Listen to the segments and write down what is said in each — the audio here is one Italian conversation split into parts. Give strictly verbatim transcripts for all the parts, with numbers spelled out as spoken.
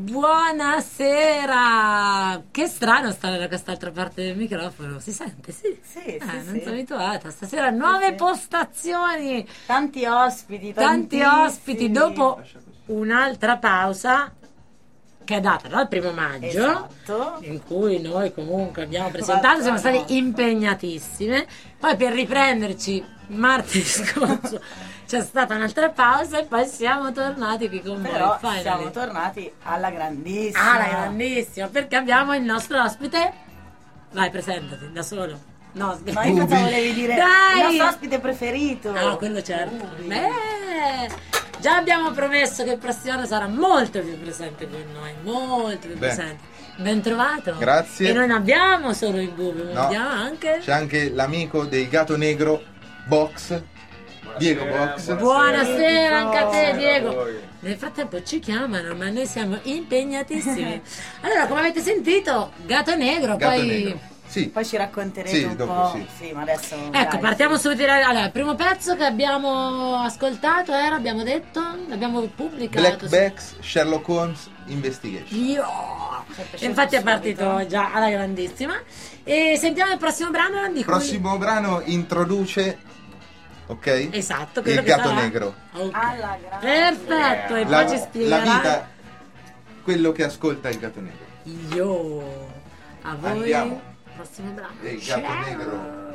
Buonasera! Che strano stare da quest'altra parte del microfono, si sente? Sì, sì, eh, sì non sì. sono abituata. Stasera nuove sì, postazioni, tanti ospiti, tanti ospiti dopo un'altra pausa che è data dal primo maggio, esatto, in cui noi comunque abbiamo presentato, siamo stati impegnatissime, poi per riprenderci martedì scorso c'è stata un'altra pausa e poi siamo tornati qui con Però voi. siamo tornati alla grandissima. Alla grandissima, perché abbiamo il nostro ospite. Vai, presentati da solo. No, ma io cosa volevi dire? Dai! Il nostro ospite preferito. No, quello certo. Beh, già abbiamo promesso che il prossimo anno sarà molto più presente con noi, molto più Beh. presente. Ben trovato. Grazie. E non abbiamo solo il Bubu, ma No. abbiamo anche... C'è anche l'amico del Gatto Negro, Box. Diego Box. Buonasera anche a te, Diego. Nel frattempo ci chiamano, ma noi siamo impegnatissimi. Allora, come avete sentito, Gatto Negro, Gatto poi... Negro. Sì. Poi ci racconterete Sì, un dopo po'. sì. Sì, ma adesso. Ecco, dai, partiamo sì. subito. Allora, il primo pezzo che abbiamo ascoltato era, abbiamo detto, l'abbiamo pubblicato. Blackbacks Sherlock Holmes Investigation. Io. E infatti è partito già alla grandissima. E sentiamo il prossimo brano di Il cui... prossimo brano introduce, ok? Esatto, quello Il che Gatto sarà. Negro. Ok. Alla grande. Perfetto, e La, poi ci la spiegherà. vita, quello che ascolta il Gatto Negro. Io. A voi. Andiamo. Prossimo brano. Il Gatto Ciao. Negro.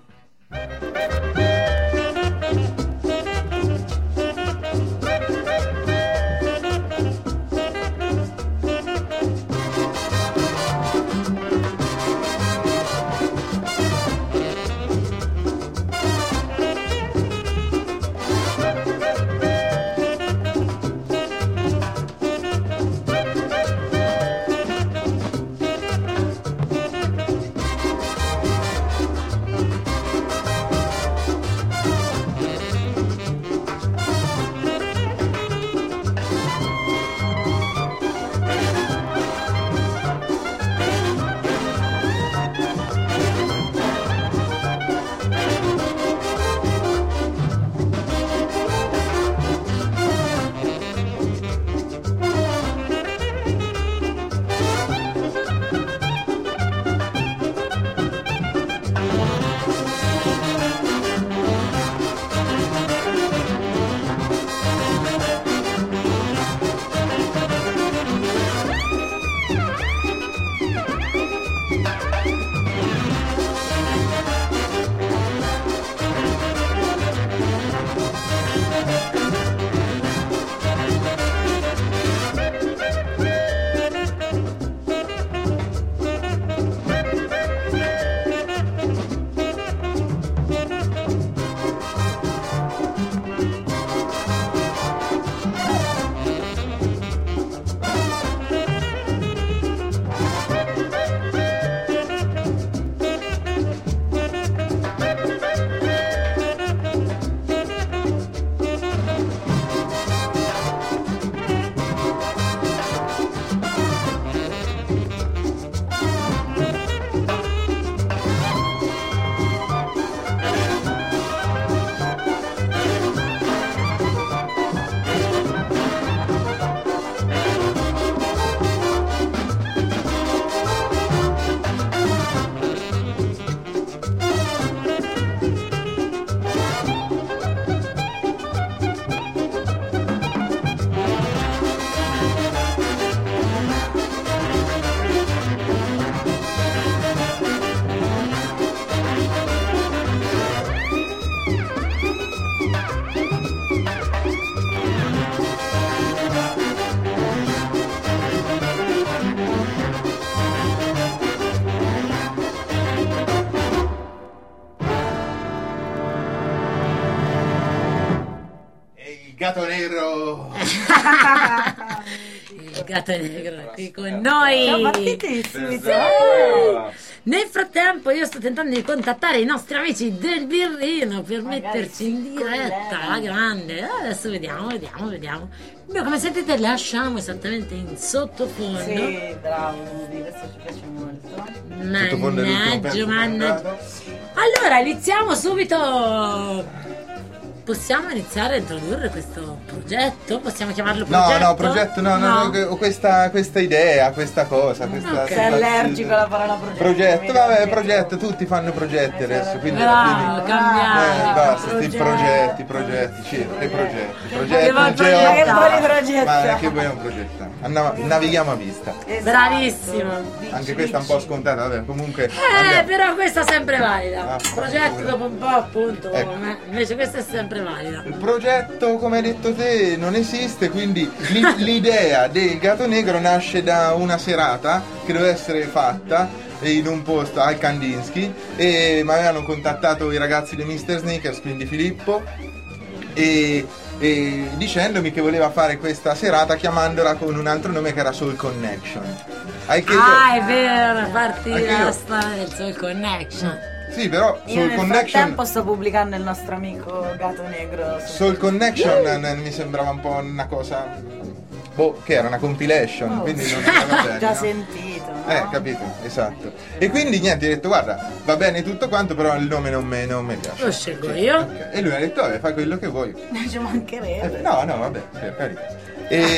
Gatto Negro. Il Gatto Negro è qui con noi. Siamo partiti subito. Sì. Nel frattempo io sto tentando di contattare i nostri amici del Birrino per Magari metterci in si diretta collegano. alla grande. Adesso vediamo, vediamo, vediamo. Beh, come sentite lasciamo esattamente in sottofondo. Sì, bravo, Rudy, questo ci piace molto. Sottofondo è l'ultimo Mannaggia, pezzo mannaggia. mandato. Allora, iniziamo subito. possiamo iniziare a introdurre questo progetto? Possiamo chiamarlo No, progetto? no, progetto no, no, no, ho questa, questa idea, questa cosa, questa Ok. Sei allergico alla parola progetto. progetto, mi vabbè, dà progetto, tutti fanno progetti adesso, quindi Bravo, quindi- cambiare. eh, basta, sti Progetto. progetti, progetti, sì, che progetti, Che progetti, vuoi geo- progettare? Che vuoi progettare? ma che vuoi un progetto? Anna- navighiamo a vista. Esatto. Bravissimo. Dici, Anche questa è un dici. po' scontata, vabbè, comunque Eh, andiamo. però questa è sempre valida. Ah, Progetto pure. dopo un po', appunto. Ecco. come- Invece questa è sempre valida. Il progetto, come hai detto te, non esiste, quindi l'i- l'idea del Gatto Negro nasce da una serata che doveva essere fatta in un posto al Kandinsky e mi avevano contattato i ragazzi di mister Sneakers, quindi Filippo, e, e dicendomi che voleva fare questa serata chiamandola con un altro nome che era Soul Connection. Al che io- Ah, è vero, parti Anche io. la storia del Soul Connection. sì, però Io Soul nel Connection frattempo sto pubblicando il nostro amico Gatto Negro. su- Soul Connection eh, mi sembrava un po' una cosa, boh, che era una compilation, Oh. quindi non andava bene, Già no? sentito, no? Eh, capito, esatto. E quindi niente, ho detto guarda, va bene tutto quanto, però il nome non mi non mi piace. Lo scelgo io. Ok. E lui ha detto, vabbè, fai quello che vuoi. Ci Eh, mancherebbe. no, no, vabbè, per carità. E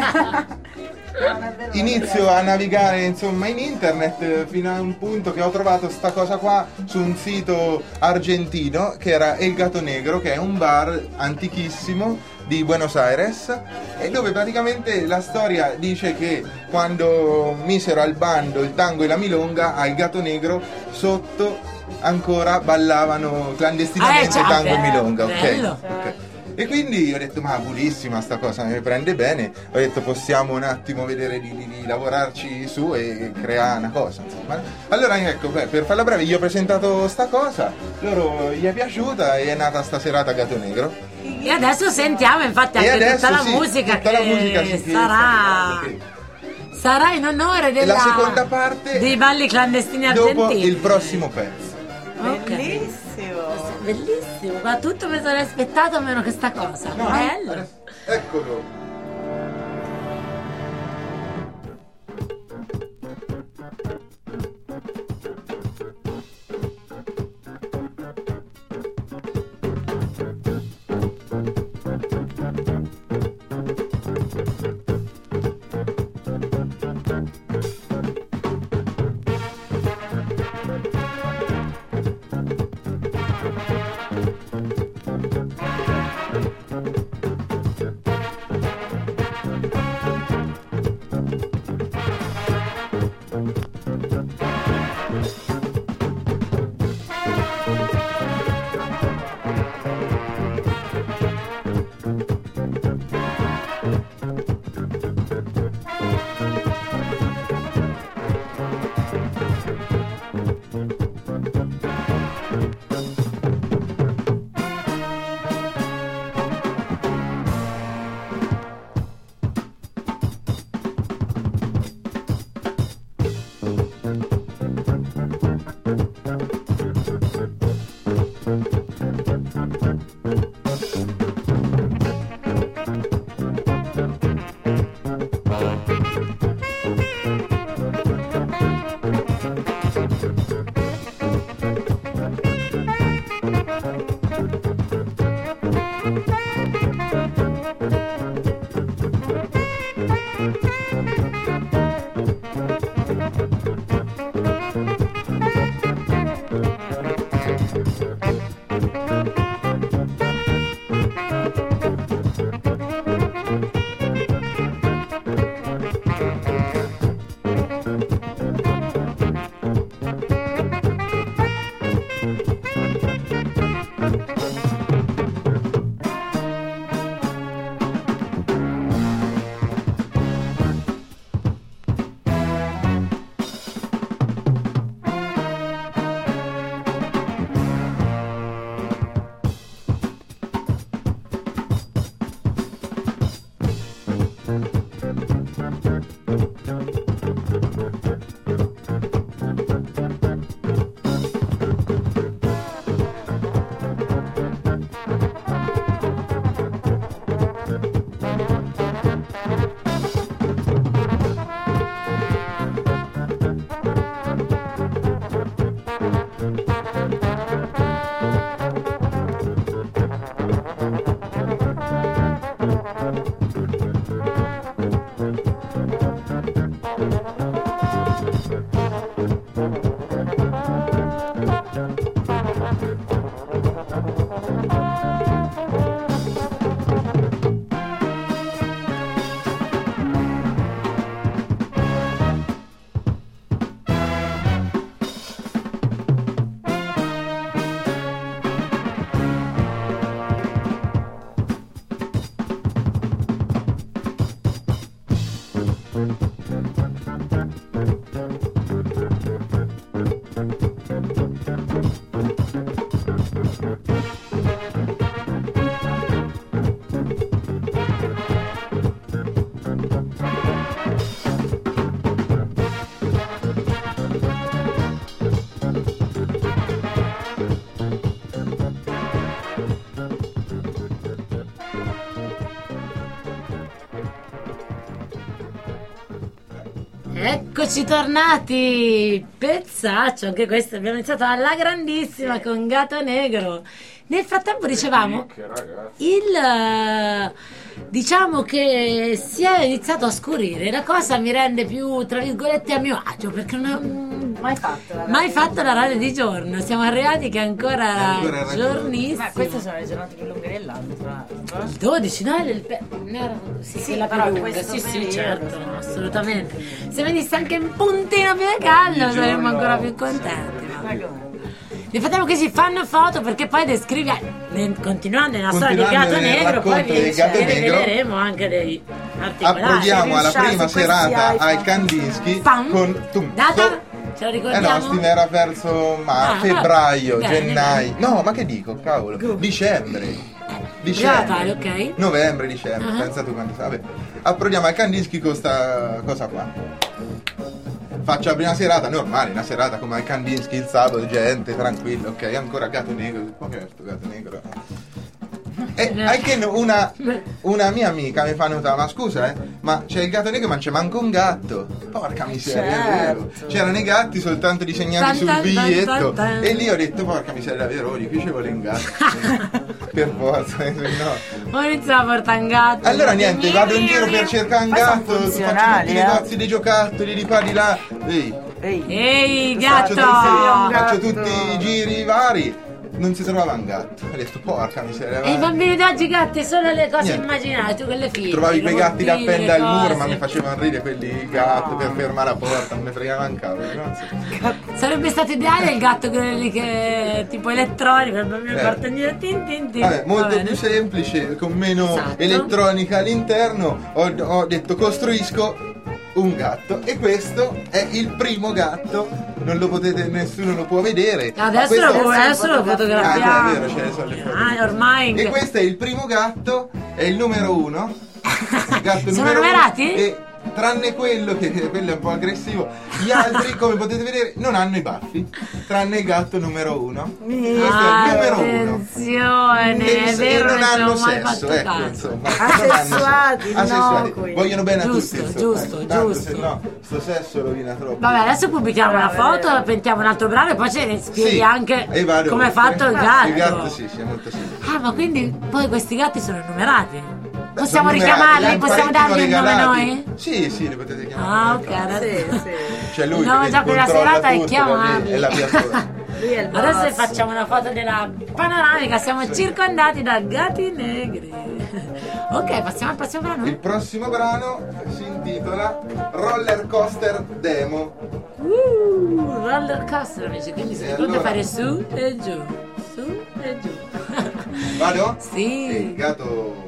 Non è vero, inizio a navigare insomma in internet eh, fino a un punto che ho trovato sta cosa qua su un sito argentino che era El Gatto Negro, che è un bar antichissimo di Buenos Aires, e dove praticamente la storia dice che quando misero al bando il tango e la milonga, al Gatto Negro sotto ancora ballavano clandestinamente Ah, eh, già, tango e bello, milonga, ok? bello. Ok. E quindi ho detto, ma buonissima sta cosa, mi prende bene. Ho detto, possiamo un attimo vedere di, di- di lavorarci su e creare una cosa, insomma. Allora, ecco, beh, per farla breve, io ho presentato sta cosa, loro gli è piaciuta e è nata sta serata Gatto Negro. E adesso sentiamo infatti E anche adesso tutta la sì, musica tutta che la musica sì, che sarà sta- sarà in onore della, la seconda parte dei balli clandestini dopo argentini. il prossimo pezzo. Ok. Bellissimo. Bellissimo, ma tutto mi sarei aspettato meno questa cosa. No, Bello. adesso- Eccolo. Eccoci tornati, pezzaccio, anche questo abbiamo iniziato alla grandissima con Gato Negro. Nel frattempo dicevamo il eh, diciamo che si è iniziato a scurire, la cosa mi rende più tra virgolette a mio agio perché non ho Mai fatto la mai fatto la radio di giorno, siamo arrivati che è ancora, ancora giornissimo. Ma queste sono le giornate più lunghe dell'anno, tra l'altro. dodici, no? Del pe- ne era- sì, Sì, quella più però lunga, questo sì, sì, periodo, certo, sì. assolutamente. Se venisse anche un puntino più caldo Di saremmo giorno, ancora più contenti. ma- Sai com'è? Nel frattempo che si fanno foto perché poi descrivi, eh, continuando nella storia di Continuando Gato nel Negro, poi racconto vi del Gatto vi Negro, riveleremo anche dei particolari. Approdiamo alla Riusciamo prima su questi serata iPhone. ai Kandinsky Pam. con tum, Data? sto- Ce lo Eh ricordiamo? no, sti era verso ma- Ah, febbraio, bene, gennaio. bene. No, ma che dico, cavolo? Dicembre. Prima Dicembre. Natale, ok? Novembre, dicembre, Ah. pensa tu quanto sa. Vabbè. Approdiamo al Kandinsky con sta cosa qua. Faccio la prima serata normale, una serata come al Kandinsky il sabato, gente, tranquillo, ok, ancora Gato Negro, ma che è sto Gato Negro? E anche no- una, una mia amica mi fa notare, ma scusa, eh, ma c'è il Gatto Negro ma c'è manco un gatto. Porca miseria, è vero. Certo. C'erano i gatti soltanto disegnati Tan, sul tan, tan, biglietto. tan, tan. E lì ho detto, porca miseria, è vero, di qui ci vuole un gatto. Per forza, eh, no. Poi iniziamo a portare un gatto. Allora niente, vado in giro per cercare un Poi sono gatto, faccio funzionali, tutti i eh. negozi di giocattoli di qua di là. Ehi, Ehi, Ehi, faccio gatto! tutti, gatto. faccio tutti i giri vari. Non si trovava un gatto. Ho detto, porca miseria. E i va. bambini d'oggi gatti sono le cose Niente. immaginate, tu quelle figlie. Trovavi quei gatti da robottini, appendere al le muro, cose. ma mi facevano ridere quelli gatti per fermare la porta, non mi fregava un cavolo. No? Sarebbe stato ideale il gatto quello lì che tipo elettronico, il bambino Eh. parte in giro tin tin tin. Vabbè, molto Va bene. più semplice, con meno Esatto. elettronica all'interno. Ho, ho detto costruisco un gatto e questo è il primo gatto. Non lo potete, nessuno lo può vedere. ma Adesso questo lo, è- adesso lo fotografiamo. Ah, già, è vero, ce ne sono le foto. Ah, ormai. E questo è il primo gatto, è il numero uno. Il gatto Sono numero numerati? uno. E tranne quello, che che quello è un po' aggressivo, gli altri, come potete vedere, non hanno i baffi. Tranne il gatto numero uno. Questo è il numero uno. Attenzione, E, è e vero, non non ci hanno ho mai sesso, fatto ecco, caso. insomma. Asessuati, Non hanno sesso. Asessuati. innocui. Vogliono bene a Giusto, tutti, insomma. giusto, Tanto giusto. se no, sto sesso rovina troppo. Vabbè, adesso pubblichiamo la foto, pentiamo un altro brano e poi ce ne spieghi Sì, anche e vado come è oltre. fatto il gatto. Il gatto sì, sì, è molto semplice. Ah, ma quindi poi questi gatti sono numerati? Beh, Possiamo sono numerati, richiamarli? li Possiamo parecchi dargli il l'ho nome regalati. noi? Sì, sì, li potete chiamare. Ah, come ok, fate. adesso. sì, sì. C'è lui No, che già per la controlla serata è tutto, chiamarli. è la mia sola. Lui è il Adesso boss. facciamo una foto della panoramica, siamo circondati da gatti negri. Ok, passiamo al prossimo brano. Il prossimo brano si intitola Roller Coaster Demo. Uh, roller coaster amici, quindi si E ricorda allora? fare su e giù, su e giù. Vado? Sì. E il gatto.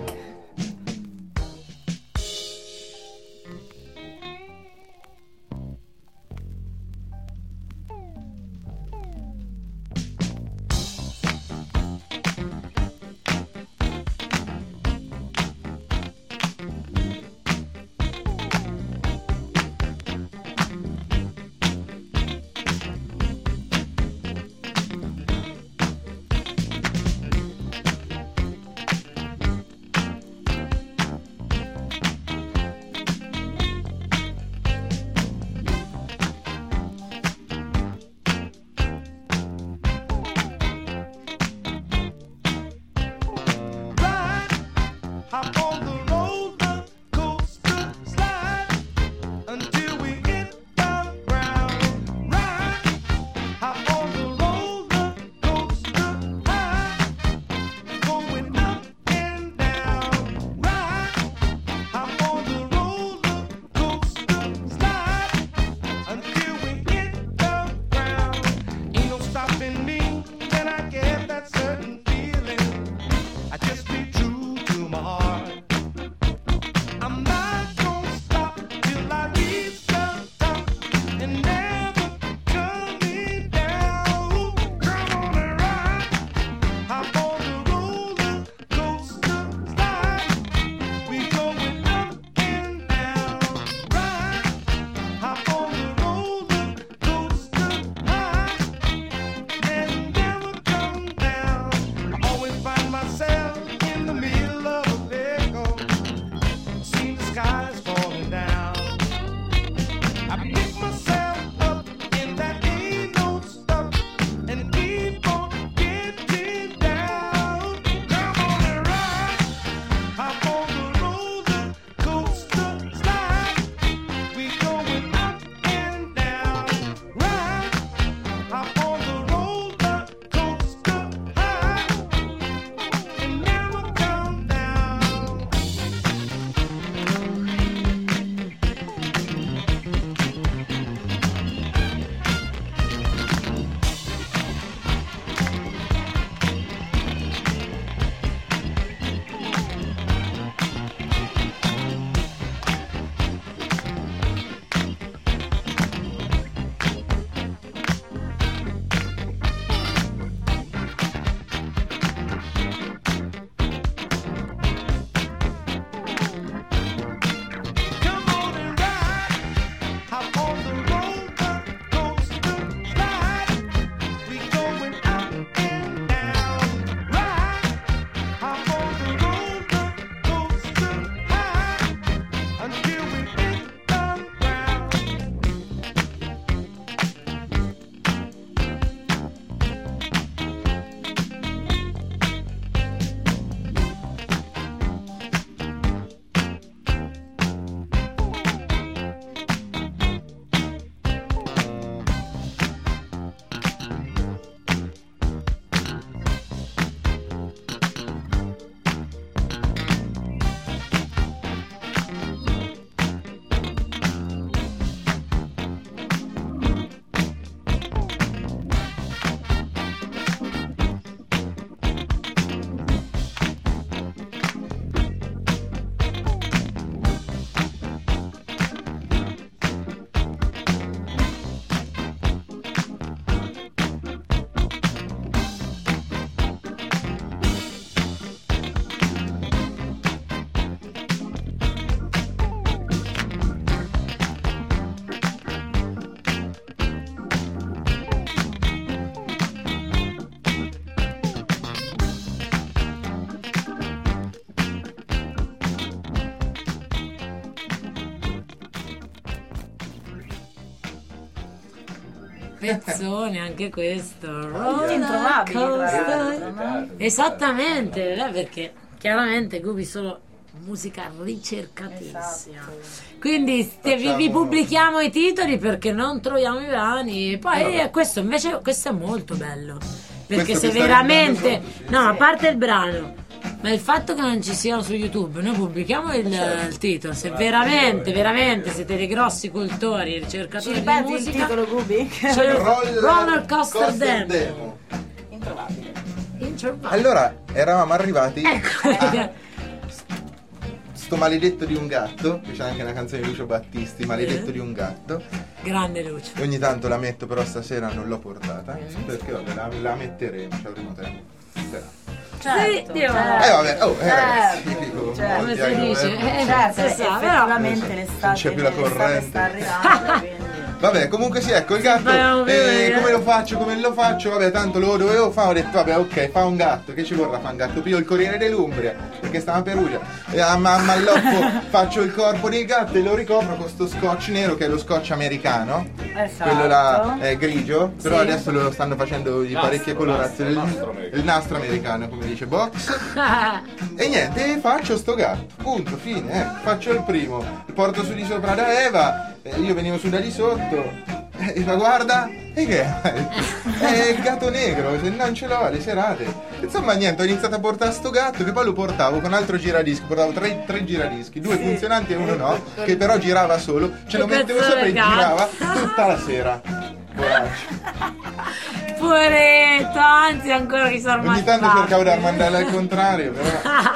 Hop on the roller coaster slide until we hit the ground. Ride, hop on the roller coaster high, going up and down. Ride, hop on the roller coaster slide until we hit the ground. Ain't no stopping me when I get that certain feeling. I just be true to my heart. pezzone anche questo. Introvabili, tra Roller l'altro, no? Esattamente, eh, perché chiaramente Gubi solo musica ricercatissima. Esatto. Quindi ste- vi, vi Facciamo- pubblichiamo i titoli perché non troviamo i brani. Poi eh, questo invece questo è molto bello. Perché Questo se che sta veramente. arrivando sotto, sì. No, a parte il brano. Ma il fatto che non ci siano su YouTube, noi pubblichiamo il, Certo. il titolo. Se veramente, veramente siete dei grossi cultori, Ci ricercatori di ripeti il musica, titolo, Gubi? c'è il Roller Coaster Demo. Demo. Introvabile. Introvabile. Allora, eravamo arrivati Ecco, a sto maledetto di un gatto, che c'è anche una canzone di Lucio Battisti, maledetto Eh. di un gatto. grande luce. Ogni tanto la metto, però stasera non l'ho portata, perché vabbè, la, la metteremo, ci avremo tempo. Però. Certo, Dio. certo. Eh vabbè, oh, eh, ragazzi, Certo, dico, certo. Come molti si anni, dice? eh. Eh, Certo, si sa, però- effettivamente Non l'estate, c'è più la l'estate corrente. sta arrivando, quindi... Vabbè, comunque sì, ecco il gatto. Facciamo eh, vedere. come lo faccio, come lo faccio? Vabbè, tanto lo dovevo fare, ho detto, vabbè, ok, fa un gatto, che ci vorrà fare un gatto? Pio il Corriere dell'Umbria, perché stava a Perugia. E a Malloppo faccio il corpo del gatto e lo ricopro con sto scotch nero, che è lo scotch americano. Esatto. Quello là è grigio, però Sì. adesso lo stanno facendo di parecchie colorazioni. nastro Il, il nastro americano, come dice Box. Ah, E niente, faccio sto gatto, punto, fine, eh. Faccio il primo, il porto su di sopra da Eva, eh, io venivo su da di sotto, eh, e fa guarda, e che è? È il gatto negro, se non ce l'ho alle serate. Insomma niente, ho iniziato a portare sto gatto che poi lo portavo con altro giradischi, portavo tre, tre giradischi, due funzionanti e uno no, che però girava solo, ce lo Che mettevo cazzo sopra e di gatto? girava tutta la sera. Poraccio. poveretto, anzi ancora mi sono Ogni tanto ammazzato. cercavo di armandarla al contrario, però...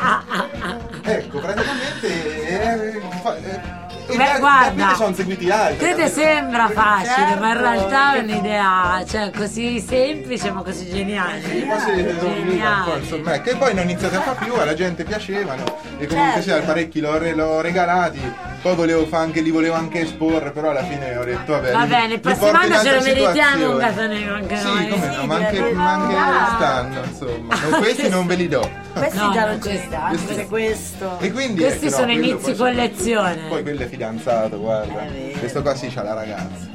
Ecco, praticamente eh, fa- eh, Beh, e da- guarda, da sono seguiti altri. Te te capito? sembra facile, ma in Certo. realtà è un'idea, cioè così semplice ma così geniale. Sì, ma se non veniva un po', Geniale. insomma, che poi non iniziate a fare più, alla gente piacevano e comunque Certo. sia parecchi l'ho, re- l'ho regalati, poi volevo fare anche, li volevo anche esporre, però alla fine ho detto vabbè. Va li- bene, il li prossimo porto in anno ce lo altre meritiamo un situazioni. gatto nero anche Sì, noi. come no, ma Sì, anche, direi ma anche no. quest'anno, insomma. Non, questi non ve li do. Questi No, già no, lo ci questi- sta, anche questi- questo. E quindi Questi ecco, no, sono quello inizi poi sono- collezione. Poi quello è fidanzato, guarda. È vero. Questo qua sì c'ha la ragazza.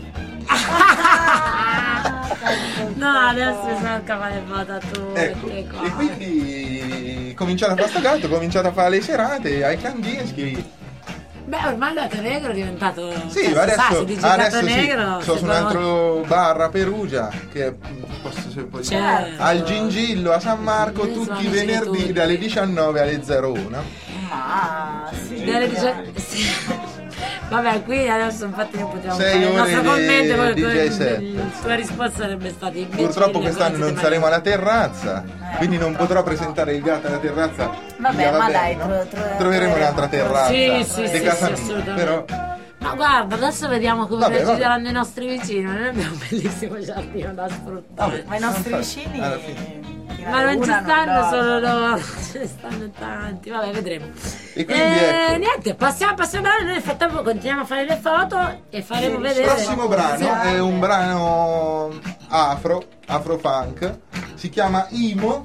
No, adesso mi sono cavale tutte Ecco. qua. E quindi cominciato a fare sto gatto, ho cominciato a fare le serate ai Kandinsky. Beh, ormai il gatto negro è diventato. Sì, cioè, ma si sa, adesso, si dice adesso gatto sì, negro. sto su un secondo- altro bar a Perugia che posso se poi Certo. al Gingillo a San Marco Sì, sono tutti i amici di venerdì tutti. dalle diciannove alle zero uno. Ma sì. Dalle dici- sì. Vabbè, qui adesso infatti non potevamo Sei fare il ore nostro di commento perché D J set. la tua risposta sarebbe stata imbecille. Purtroppo quest'anno come non siete saremo mai- alla terrazza, Eh, quindi non purtroppo potrò no. presentare il gatto alla terrazza. Vabbè, Via, ma bene, dai, no? tro- tro- troveremo un'altra terrazza Sì, sì, di sì, casa sì, mia, assolutamente. però Ma guarda, adesso vediamo come Vabbè, reagiranno vabbè. i nostri vicini. Noi abbiamo un bellissimo giardino da sfruttare. Ma i nostri Infatti, vicini. alla fine. Ma non ci una stanno no. solo loro, ce ne stanno tanti. Vabbè, vedremo. E quindi, Eh, ecco. niente, passiamo, passiamo noi nel frattempo continuiamo a fare le foto e faremo Sì, vedere. Il prossimo brano Sì. è un brano afro, afro-funk, si chiama Imo,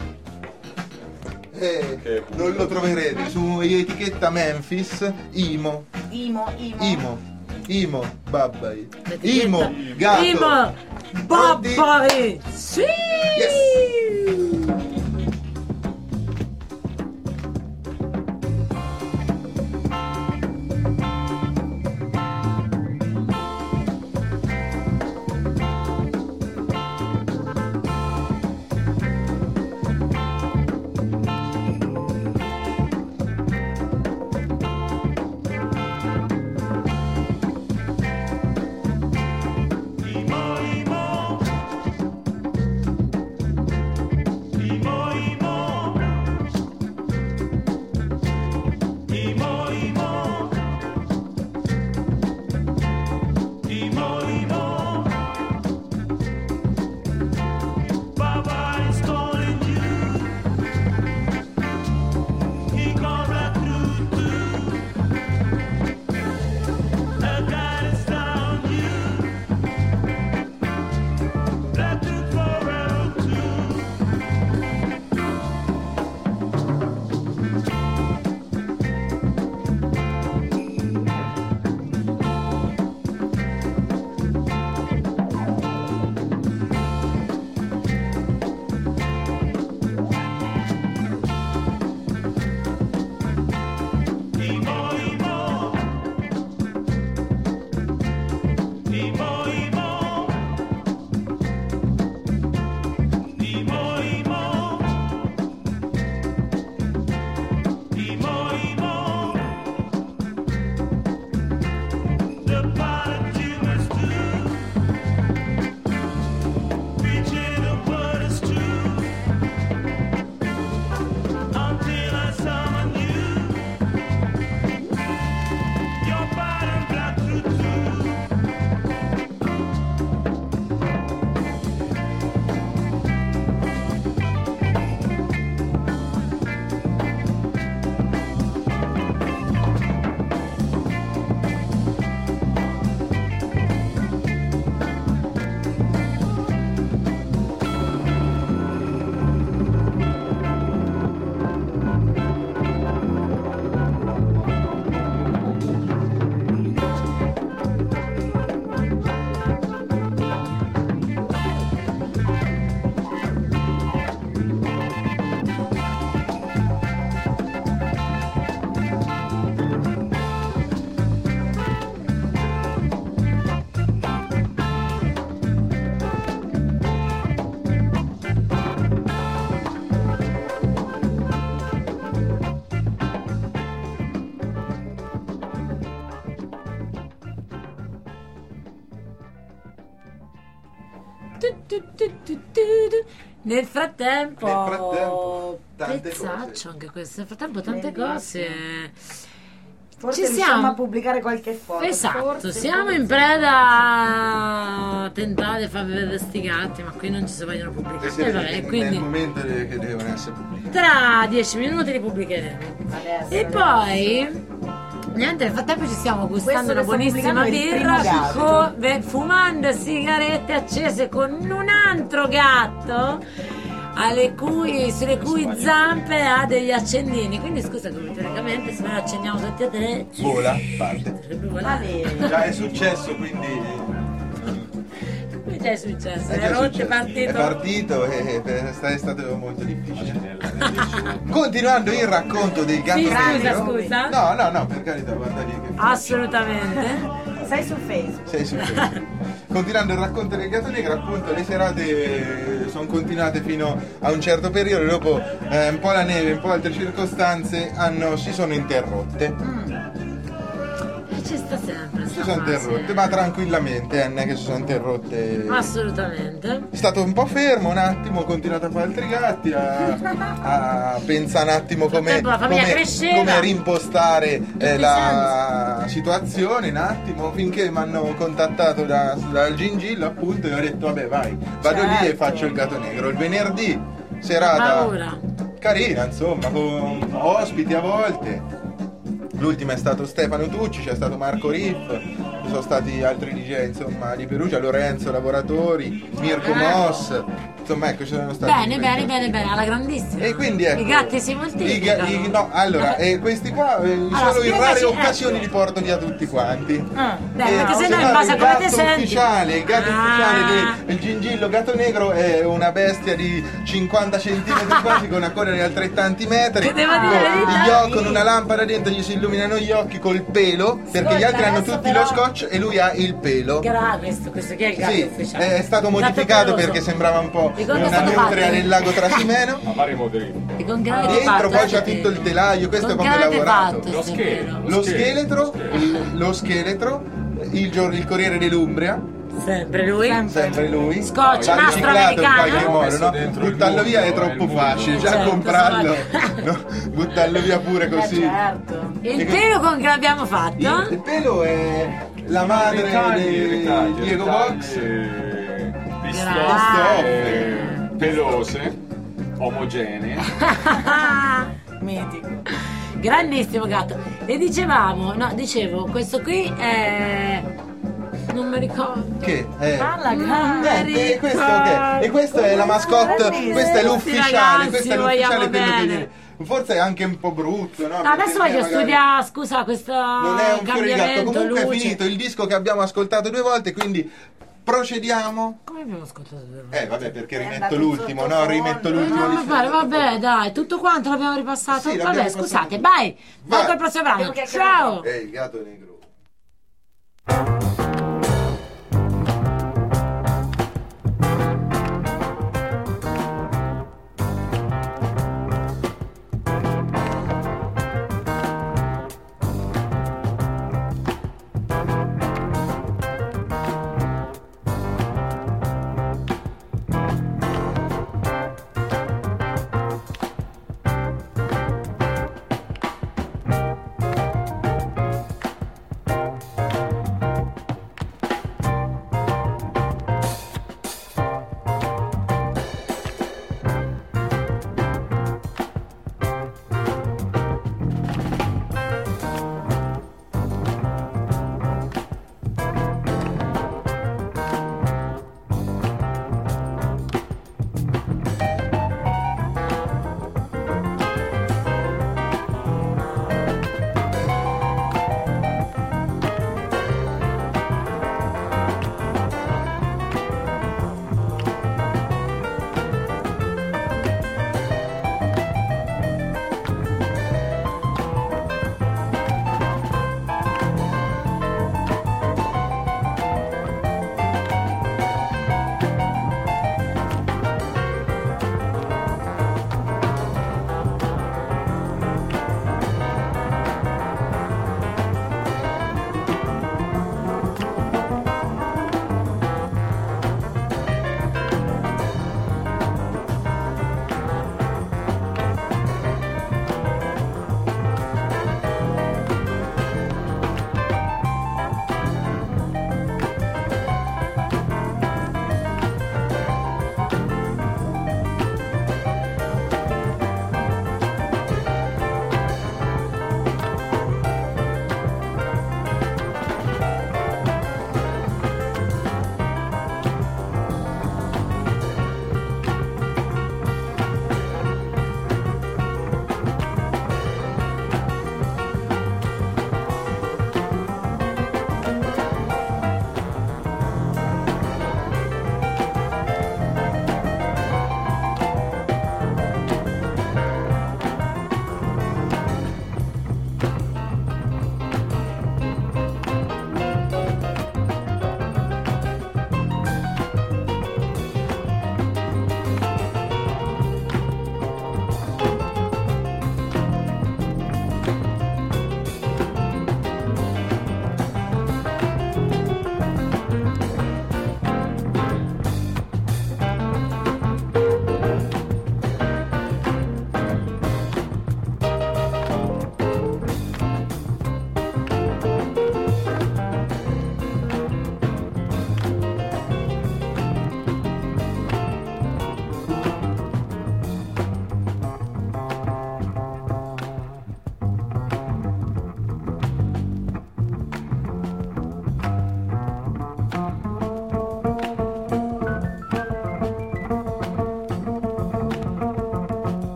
e non lo troverete su etichetta Memphis, Imo, Imo, Imo. Imo, Imo, babbai, L'etichetta- Imo, gatto, Imo, babbai, sì! Yes. Imo, Imo. tu, tu, tu, tu. Nel frattempo, Nel frattempo, tante pezzaccio cose. anche questo. Nel frattempo tante Bellissimo. cose. Forse Ci riusciamo siamo. a pubblicare qualche foto. Esatto, Forse, siamo forse. in preda a tentare di farvi vedere sti gatti, ma qui non ci si vogliono E pubblicare. se E vedete vabbè, nel quindi momento de- che devono essere pubblicati. tra dieci minuti li pubblicheremo. Adesso, E adesso. poi, niente, nel frattempo ci stiamo gustando Questo una che sta buonissima pubblicando è il birra, primo gatto. co- beh, fumando sigarette accese con un altro gatto alle cui, sulle cui zampe ha degli accendini. Quindi scusa come teoricamente se noi accendiamo tutti a te Vola, parte. potrebbe Va volare. bene. Già è successo, quindi Che già è successo? è È già rotto, è successo. partito. È partito e e è stato molto difficile. Continuando il racconto del gatto Sì, scusa, negro. scusa. No, no, no, per carità, guarda lì che Assolutamente. Sei su Facebook. sei su Facebook. Continuando il racconto del gatto negro, appunto le serate sono continuate fino a un certo periodo, dopo eh, un po' la neve, un po' altre circostanze hanno, si sono interrotte. E ci sta sempre. Si sta sono fase. interrotte, ma tranquillamente, eh, non è che si sono interrotte. Assolutamente. È stato un po' fermo un attimo, ho continuato a fare altri gatti, a, a pensare un attimo come, frattempo la famiglia come- cresceva. come reimpostare eh, la anni. situazione un attimo, finché mi hanno contattato da- dal Gingillo appunto e ho detto vabbè vai, vado lì e Certo. faccio il gatto negro. Il venerdì serata Paura. carina insomma, con ospiti a volte. L'ultimo è stato Stefano Tucci, c'è stato Marco Riff, ci sono stati altri D J insomma di Perugia, Lorenzo Lavoratori, Mirko Moss, insomma ecco ci sono stati. Bene, bene, bene, bene, alla grandissima. E quindi ecco, I gatti si moltiplicano. i ga- i- no, allora, e questi qua eh, Allora, solo in rare spiegaci, occasioni ecco. li porto via tutti quanti. Ah, Beh, Eh, perché se se no no in base a il come ti gatto senti. ufficiale, il gatto Ah. ufficiale del Gingillo gatto negro è una bestia di cinquanta centimetri quasi con una coda di altrettanti metri. Che devo dire con, la verità? gli occhi con una lampada dentro gli si illuminano gli occhi col pelo, perché gli altri hanno adesso tutti però- lo scotch e lui ha il pelo. Grave questo, questo chi è il gatto Sì, ufficiale? è stato Gatto modificato peloso. perché sembrava un po' Di cosa è una stato nutria fatto? del lago Trasimeno. a vari modelli. E con che avete Dentro fatto? poi c'è Avete- tutto il telaio, questo è con proprio che avete lavorato. fatto Lo sto scheletro. pelo? Lo Lo scheletro, scheletro. il- lo scheletro, il, giorno, il Corriere dell'Umbria, Sempre lui? sempre lui. Scotch, L'ha nastro riciclato in americano. qualche modo, Messo no? dentro il Buttarlo mondo, via è è il troppo mondo. facile, già Certo, comprarlo, insomma. no? Buttarlo via pure eh, così. certo. Il pelo con che l'abbiamo Il, fatto? il pelo è la madre Ritagli, di ritagli, Diego ritagli, Box. eh, Grazie. Pistoffe, pelose, omogenee. Mitico. Grandissimo gatto. E dicevamo, no, dicevo, questo qui è... non mi ricordo. Che è Alla Mm. grande. Niente, e questo, che è? E questo è la mascotte, Bellissimo. questo è l'ufficiale, Ragazzi, questo è vogliamo l'ufficiale quello che bene. viene. Forse è anche un po' brutto, no? No, adesso Perché voglio magari studiare, scusa, questo Non è un fuori di gatto. cambiamento, Comunque è luce. finito il disco che abbiamo ascoltato due volte, quindi procediamo. Come abbiamo ascoltato due volte? Eh vabbè, perché È rimetto andato l'ultimo, no? sottofondo. Rimetto Eh, l'ultimo. no, di vabbè, sempre. vabbè, dai, tutto quanto l'abbiamo ripassato. Sì, l'abbiamo vabbè, ripassato. scusate, vai, vai Vai. col prossimo brano. Devo chiacchierare. Ciao. Eh, il gatto negro.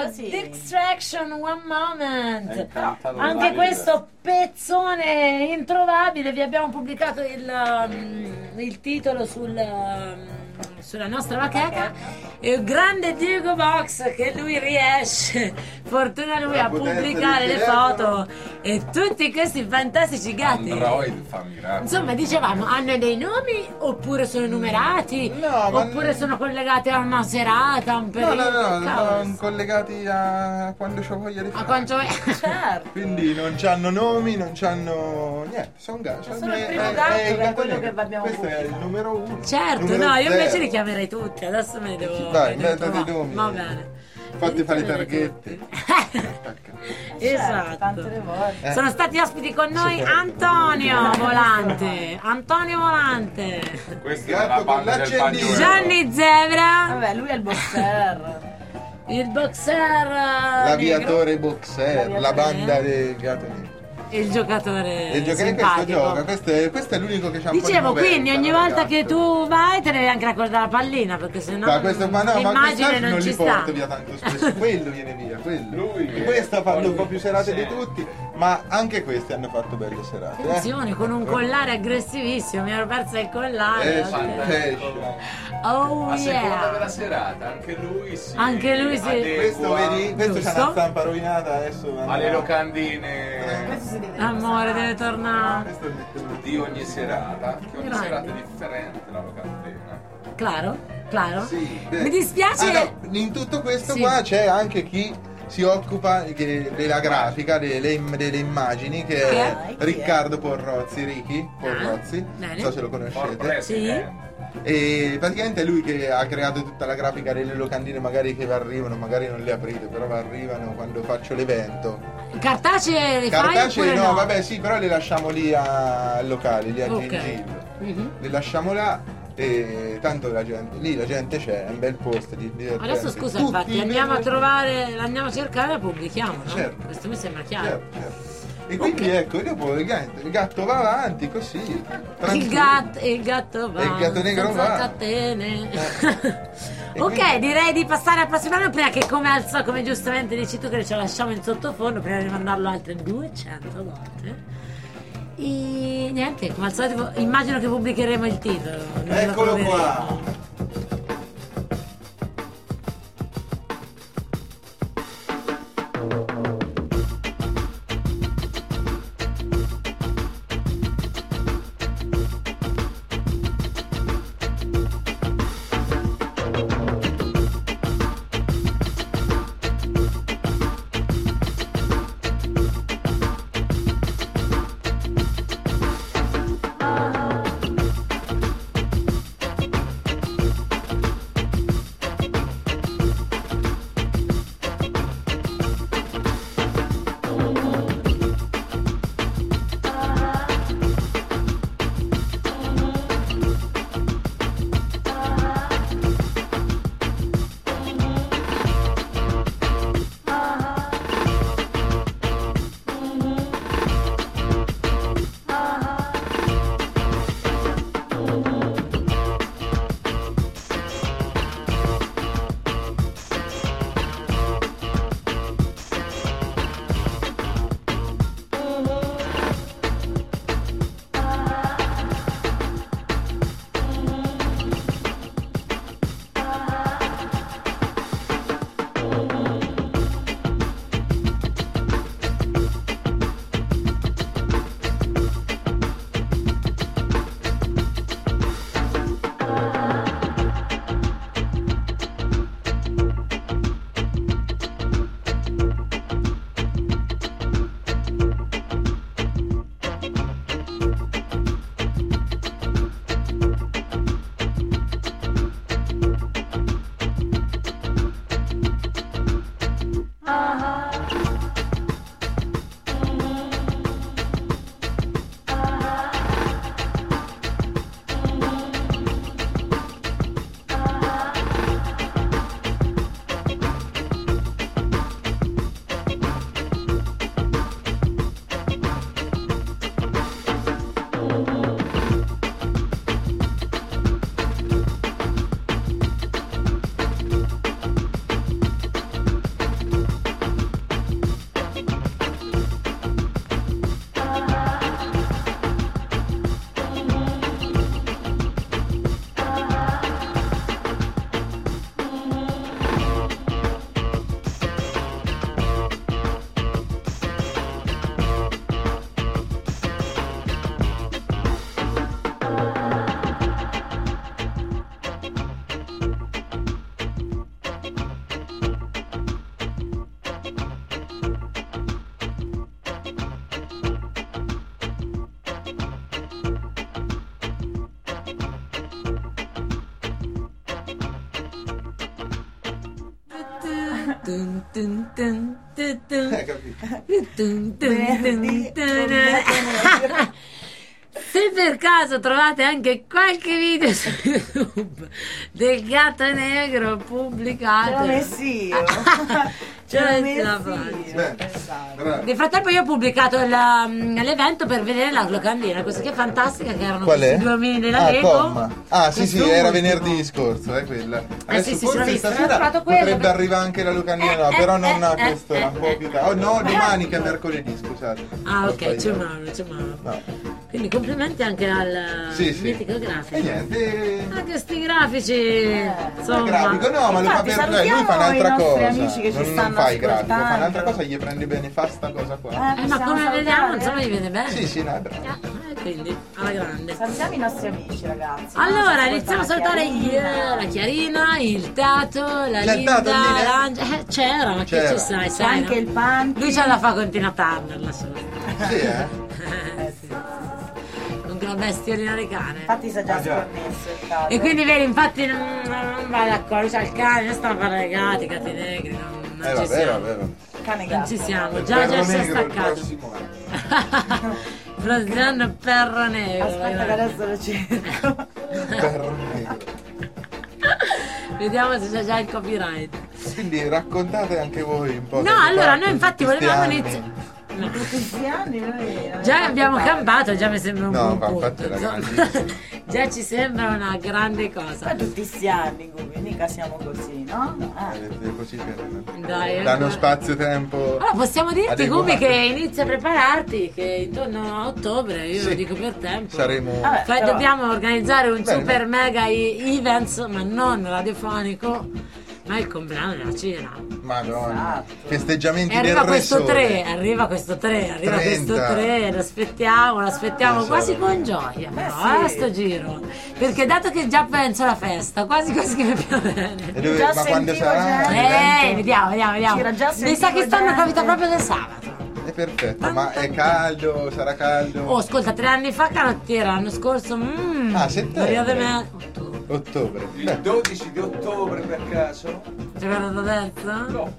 questo sì. Distraction One È Moment. incantato Anche dalla questo pezzone introvabile, vi abbiamo pubblicato il, um, il titolo sul, um, sulla nostra bacheca. Il grande Diego Box che lui riesce, fortuna lui, La a potenza pubblicare del le telefono. foto e tutti questi fantastici gatti. Android fa miracoli. Insomma, dicevamo, hanno dei nomi oppure sono numerati? No, ma oppure n- sono collegati a una serata, a un No, periodo? no, no, Cavolo. sono collegati a quando c'ho voglia di A fare. quanto è? Certo. Quindi non c'hanno nomi, non c'hanno niente, sono gatti. Solo il primo gatto, che è quello che abbiamo Questo è il numero uno. Certo, Numero no, io invece zero. li chiamerei tutti, adesso me ne devo... Dai, me ne devo inventati i trovare. nomi. Va bene. Fatti fare i Iniziameli targhetti. tutti. Esatto. Tante le volte. Eh. Sono stati ospiti con noi Super. Antonio Volante. Antonio Volante. Questa Il è la gatto con banda del l'accendino. pagliuelo. Gianni Zebra. Vabbè, lui è il boxer. Il boxer. eh, L'aviatore boxer, la L'aviatore. banda del gatto nero. negro. Il giocatore. E il giocare questo simpatico. gioca, questo è, questo è l'unico che c'ha un po' di Dicevo, movenza, quindi ogni no, volta gatto. che tu vai te devi anche raccontare la pallina, perché sennò Ma questo, ma no, ma l'immagine quest'altro non non ci li sta. porto via tanto spesso, quello viene via, quello. Lui E è- questo ha fatto un po' più serate Sì. di tutti, ma anche questi hanno fatto belle serate. eh. Attenzione, con un collare aggressivissimo, mi ero persa il collare. Eh, ok. Fantastico. Oh A seconda yeah. della serata, anche lui si Anche lui si- adegua Questo vedi, questo c'ha Giusto. una stampa rovinata adesso. alle locandine Questo si deve Amore, deve tornare. Questo mette- di ogni serata, che ogni Grande. serata è differente la locandina. Claro? Claro? Sì, beh. Mi dispiace. Ah, no, in tutto questo Sì. qua c'è anche chi si occupa che- della grafica, delle, im- delle immagini, che Chi è è? Riccardo Porrozzi, Ricky Porrozzi, Ah, bene. non so se lo For conoscete. president. E praticamente è lui che ha creato tutta la grafica delle locandine, magari che vi arrivano, magari non le aprite, però vi arrivano quando faccio l'evento. Cartacee li fai Cartacee oppure no, no? vabbè sì, però le lasciamo lì al locale, lì a Ok. Gingillo. Mhm. Le lasciamo là e tanto la gente, lì la gente c'è, è un bel post di divertente. Adesso scusa, Tutti infatti, i andiamo a venerdì- trovare, l'andiamo a cercare e la pubblichiamo, no? Certo. Questo mi sembra chiaro. Certo, certo. E quindi ecco, dopo il gatto, il gatto va avanti così. Il tranquillo. gatto, il gatto va. E il gatto negro senza va. catene. E Ok, quindi- direi di passare al prossimo anno prima che come alzo, come giustamente dici tu che ce lo lasciamo in sottofondo prima di mandarlo altre duecento volte. E niente, come al solito immagino che pubblicheremo il titolo. non lo Eccolo troveremo. qua. Tun, tun, tun, tun, tun. Hai capito? Tun, tun, Venerdì tun, con tun. Gato Negro. Se per caso trovate anche qualche video su YouTube del gatto negro pubblicato, Ce l'ho messi io. Ce Dove l'ho te messi la io. faccio? Beh, pensate. bravo. Nel frattempo io ho pubblicato la- l'evento per vedere la locandina, questa che è fantastica, che erano Qual questi è? due omini della Ah, Lego. Comma. Ah, sì, sì, Questo era ultimo. venerdì scorso, è quella. Adesso sì, sì, forse l'ho visto, stasera ho trovato quello, potrebbe per- arrivare anche la locandina, Eh, no, eh, però non eh, a eh, quest'ora, un eh, po' più tardi. Oh no, domani che è mercoledì, scusate. Ah, Ho ok, sbagliato. tomorrow, tomorrow. No. Quindi complimenti anche al Sì, sì. mitico E grafico. niente. Anche questi grafici, insomma. Grafico, no, ma lo fa Infatti, per lei, lui fa salutiamo un'altra i nostri cosa. amici che ci non, non stanno fa il grafico, fa ascoltando. un'altra cosa, gli prende bene, fa sta cosa qua. Eh, Eh, ma possiamo come salutare? vediamo, insomma, gli vede bene. Sì, sì, no, è bravo. Eh, quindi, alla grande. Salutiamo i nostri amici, ragazzi. Allora, Vamos iniziamo a ascoltare salutare Chiarina. la Chiarina, il Tato, la C'è il Linda, Tato lì, eh? l'Angela. Eh, c'era, ma che C'era. ci sai, C'è sai. anche no? il Panti. Lui c'ha da fare con Tina Turner, la sua. Sì, eh? Eh, sì. Con quella bestiolina di cane. Infatti si è già Ah, già. scormesso il caso. E quindi vedi, infatti non, non va d'accordo, c'è il cane, noi stiamo a parlare dei gatti, gatti negri, non, non Eh, ci vabbè, siamo. vabbè, vabbè. Cane Non gatto. ci siamo, Il già perro già si è negro il staccato. prossimo anno. Prossimo perro negro. Aspetta che vai, vai. adesso lo cerco. Perro negro. Vediamo se c'è già il copyright. Quindi raccontate anche voi un po'. No, che avete allora fatto noi infatti in questi volevamo anni. iniziare. No. Questi anni noi Già abbiamo campato, già mi sembra un No, buon ma punto. infatti era insomma. grandissimo. Già ci sembra una grande cosa. Ma tutti sti anni, quindi mica siamo così, no? Eh. Vedete, così che Dai, danno eh. spazio-tempo. Allora possiamo dirti, adeguato. Gumi, che inizia a prepararti, che intorno a ottobre, io Sì. lo dico per tempo. Saremo. Vabbè. Fai- però- dobbiamo organizzare un Bene, super bene. mega i- events, ma non radiofonico, ma il compleanno della Cina. Madonna. Esatto. Festeggiamenti E arriva del questo Re Sole. tre, arriva questo tre, arriva questo trenta. tre, lo aspettiamo, lo aspettiamo Lo so. quasi con gioia, però, sì. eh, sto giro. Perché dato che già penso alla festa, quasi quasi che mi piace E bene. dove- Già ma quando sentivo sarà? gente. Eh, l'evento? vediamo, vediamo, vediamo. C'era già Mi sa sentivo che stanno gente. capita proprio del sabato. È perfetto, ma è caldo, sarà caldo. Oh, ascolta, tre anni fa canottiera, l'anno scorso, mmm, Ah, settembre. periodo me- ottobre. Ottobre. Il Beh, dodici di ottobre per caso? Ci hai guardato adesso? No.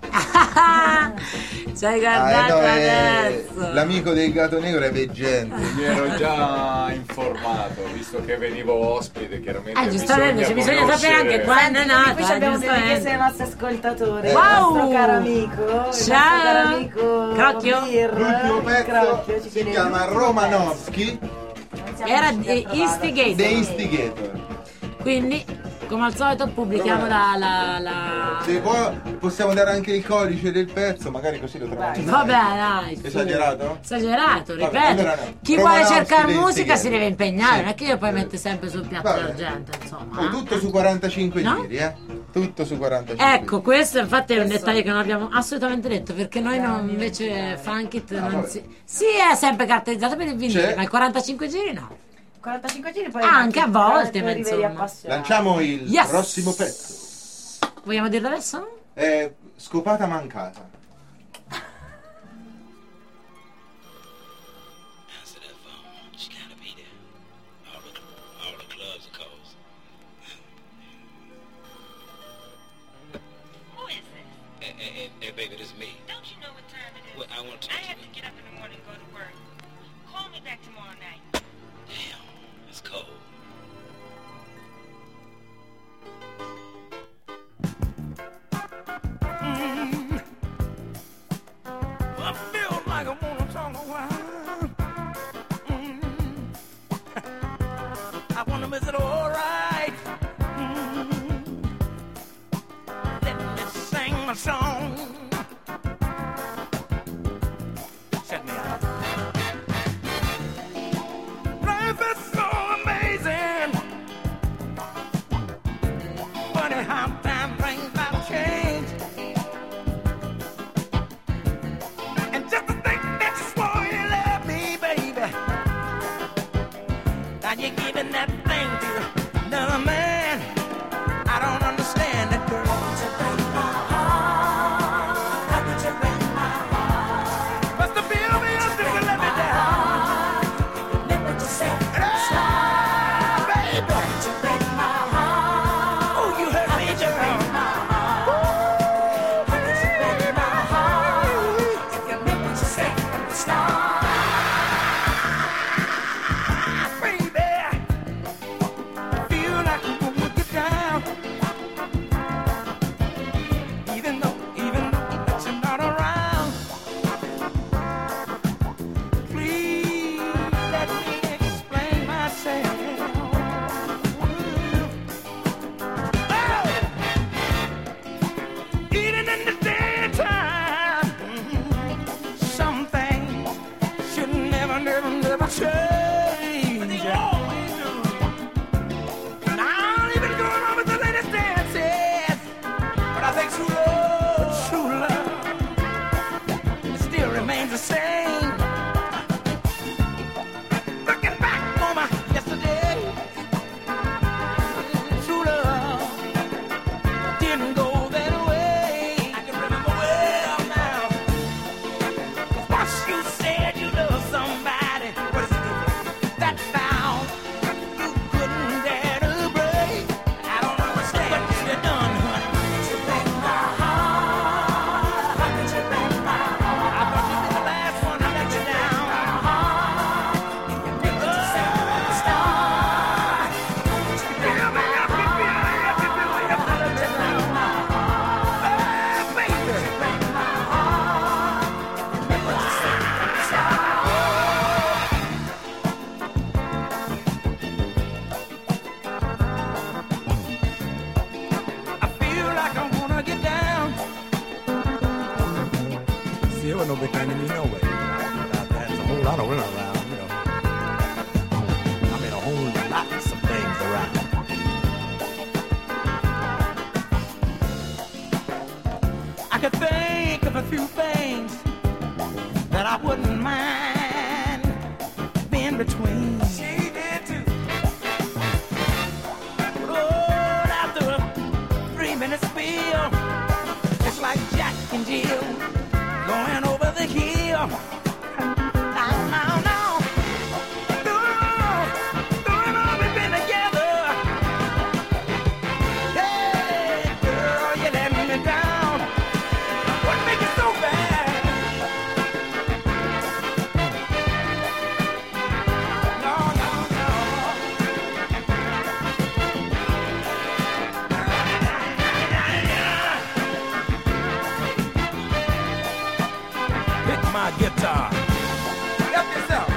Ci hai ah, guardato eh, no, è- adesso. l'amico del gatto negro è veggente. Mi ero già informato, visto che venivo ospite, chiaramente. Ah, giustamente, ci bisogna conoscere- sapere anche quando è Senti, nata. qui ci abbiamo delle giustamente. richieste dei nostri ascoltatori. Eh. Il Wow! nostro caro amico, il nostro Ciao! caro amico Crocchio. Bir, L'ultimo pezzo Crocchio, ci si chiede chiama l'ultimo Romanowski, pezzo. Non siamo Era riusciti a di trovarlo. Instigator. The Instigator. Quindi, come al solito, pubblichiamo la, la, la... Se vuoi possiamo dare anche il codice del pezzo, magari così lo troviamo. Vai. Vabbè, dai. su. Esagerato? Esagerato, Vabbè, ripeto. allora no. Chi vuole Romanowski cercare dei musica Instigator. si deve impegnare, Sì. non è che io poi Eh. metto sempre sul piatto Vabbè. d'argento, insomma. Oh, eh. tutto su quarantacinque No? giri, eh? Tutto su quarantacinque. Ecco, questo infatti è un Questo- dettaglio che non abbiamo assolutamente detto, perché noi non, invece Funkit Ah, non vabbè. si... Sì, è sempre caratterizzato per il vinile, C'è. ma i quarantacinque giri no. quarantacinque giri poi Anche a volte, ma per i veri insomma. appassionati. Lanciamo il Yes! prossimo pezzo. Vogliamo dirlo adesso? È Scopata mancata. Answer that phone. She gotta be there. All the, all the clubs are closed. Who is this? Hey, hey, hey, hey, baby, this is me. Don't you know what time it is? What, I want to I talk to have you. to get up in the morning and go to work. Call me back tomorrow night. Damn, it's cold. I feel like I wanna talk a while. Mm. I wonder is it alright? Mm. Let me sing my song. Check me out. Life is so amazing. Funny how time brings about change. And just to think that you swore you loved me, baby. Now you're giving that thing to another man. I don't understand that, girl. To break my heart. change. But they always do. Now they've been going on with the latest dances, but I think true love, true love, it still remains the same. Looking back on my yesterday, true love didn't go that way. I can remember well now. 'Cause once you said you love somebody, what is it that found you couldn't dare to break? I don't understand what you done, honey. You break my heart. How could you break my heart? I thought you'd be the last one to let you down. You break the seven star. You make up me feel like you do it. You let you down. Oh, baby. You break my heart. You break the seven star. I feel like I wanna get down. See, there was no big thing to me, no way. There's a whole lot of women around, you know. I mean, a whole lot of some things around. I could think of a few things that I wouldn't mind being between. She did too. But after a three-minute spiel, it's like Jack and Jill going over the hill. Now, now, now. Through- through it all we've been together. Hey, girl, you let me down. What make it so bad? No, no, no. Pick my guitar. Help yourself.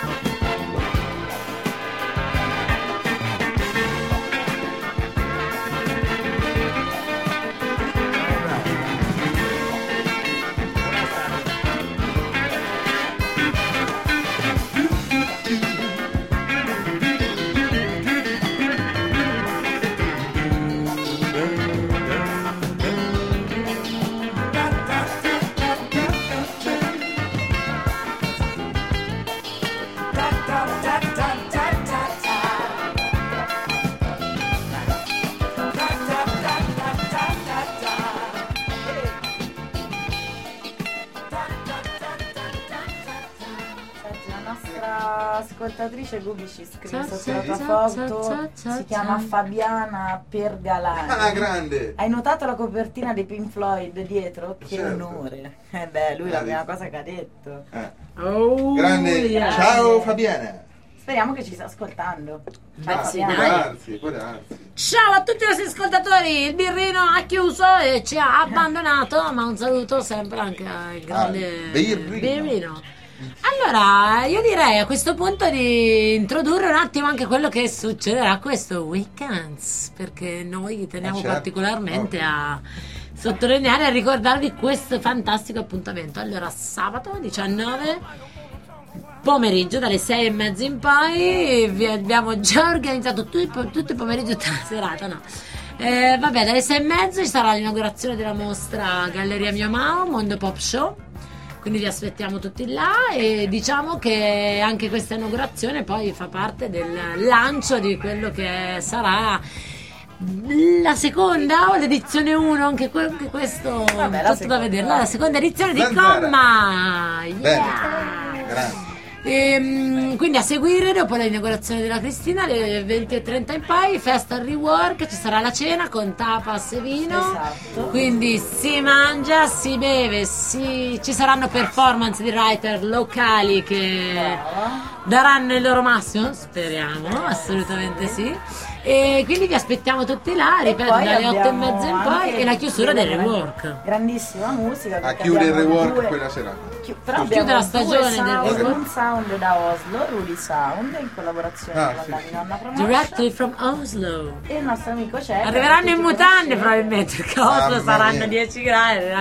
Senti, la nostra ascoltatrice Gubi ci scrive Ciao, sotto ciao, la tua ciao, foto, ciao, ciao, si chiama ciao. Fabiana Pergalani. Ah, grande! Hai notato la copertina dei Pink Floyd dietro? Che Certo. onore! Eh beh, lui è la Ah, prima dico. cosa che ha detto. Eh. Oh, Grande! yeah. Ciao Fabiana! Speriamo che ci stia ascoltando. Ciao, Ah, sì, può Fabiana. dai. darsi, può darsi. Ciao a tutti i nostri ascoltatori, il birrino ha chiuso e ci ha abbandonato, ma un saluto sempre anche al grande Ah, Birrino. Birrino. Allora, io direi a questo punto di introdurre un attimo anche quello che succederà questo weekend, perché noi teniamo Eh, certo. particolarmente Ovvio. a sottolineare e a ricordarvi questo fantastico appuntamento. Allora, sabato diciannove pomeriggio dalle sei e mezza in poi vi abbiamo già organizzato tutto il, tutto il pomeriggio, tutta la serata, no? Eh, vabbè, dalle sei e mezza ci sarà l'inaugurazione della mostra Galleria Mio Mao Mondo Pop Show, quindi vi aspettiamo tutti là e diciamo che anche questa inaugurazione poi fa parte del lancio di quello che sarà la seconda o l'edizione uno, anche, que- anche questo Vabbè, la tutto da seconda. vedere, la seconda edizione di Zanzara. Comma, Bene. yeah. Grande. Ehm, quindi a seguire, dopo l'inaugurazione della Cristina, alle venti e trenta in poi, festa al rework, ci sarà la cena con tapas e vino. Esatto. Quindi si mangia, si beve, si... ci saranno performance di writer locali che Brava. daranno il loro massimo, speriamo, assolutamente sì. E quindi vi aspettiamo tutti là, E ripeto, poi dalle otto e abbiamo mezza in poi anche e la chiusura del delle rework. Grandissima musica. A perché chiudere il abbiamo rework due- quella sera. Chi- Però Giusto. abbiamo Chiude la stagione due del sound, rework. un sound da Oslo, Rudy Sound, in collaborazione Ah, con sì, la sì. Nonna Promotion. Directly from Oslo. E il nostro amico Cecco. Arriveranno che in tutti mutande conoscete. probabilmente, perché a Oslo Mamma saranno mia. dieci gradi. eh.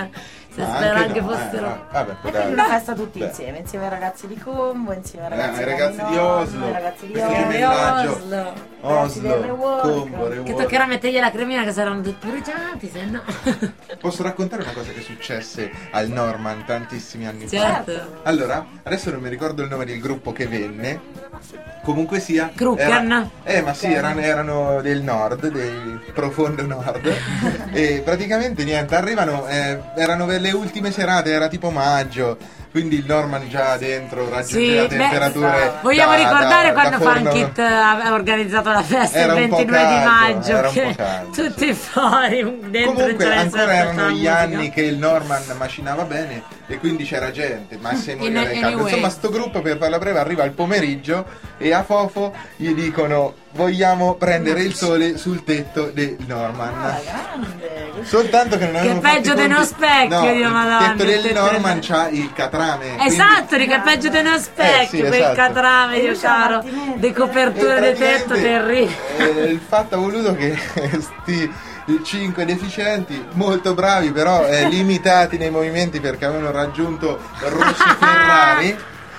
Se Ma spero anche no, fossero... eh, vabbè, E poi quindi dai. una festa tutti Beh. insieme, insieme ai ragazzi di Combo, insieme ai Eh, ragazzi, ai ragazzi di Milano, Oslo, ai ragazzi di questo Oslo, gemellaggio. Oslo. ragazzi del Oslo, Rework. Combo, Che Rework. toccherà mettergli la cremina che saranno tutti bruciati, se no... Posso raccontare una cosa che successe al Norman tantissimi anni fa? Certo. Allora, adesso non mi ricordo il nome del gruppo che venne. Comunque sia. Kruken. era- Eh, ma sì, erano, erano del nord, del profondo nord. E praticamente niente, arrivano, eh, erano per le ultime serate, era tipo maggio. Quindi il Norman già dentro raggiungeva Sì, beh, temperature. Vogliamo da- ricordare da- quando da forno- Funkit ha organizzato la festa Era il un po' ventidue di caldo, maggio, era un che po' caldo, tutti fuori, un- dentro Comunque non c'era ancora nessuno erano ascoltava gli musica. anni che il Norman macinava bene e quindi c'era gente, ma se non In- era in campo. anyway. Insomma, sto gruppo, per farla breve, arriva al pomeriggio e a Fofo gli dicono vogliamo prendere il sole sul tetto del Norman. Ah, grande. Soltanto che non avevano fatto peggio i di uno conti- specchio, no, Dio il madonna, tetto il del tetto Norman del- c'ha il catrame. quindi- Esatto, di che peggio di uno specchio, Eh, sì, quel esatto. catrame, E io lui c'ha caro, l'attimento. di coperture di tetto praticamente, terribili. eh, il fatto ha voluto che sti cinque deficienti, molto bravi però eh, limitati nei movimenti perché avevano raggiunto Rossi Ferrari.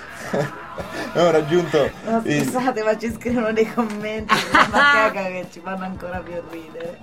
Avevano raggiunto No, il- scusate, ma ci scrivono dei commenti sulla macaca che ci fanno ancora più ridere.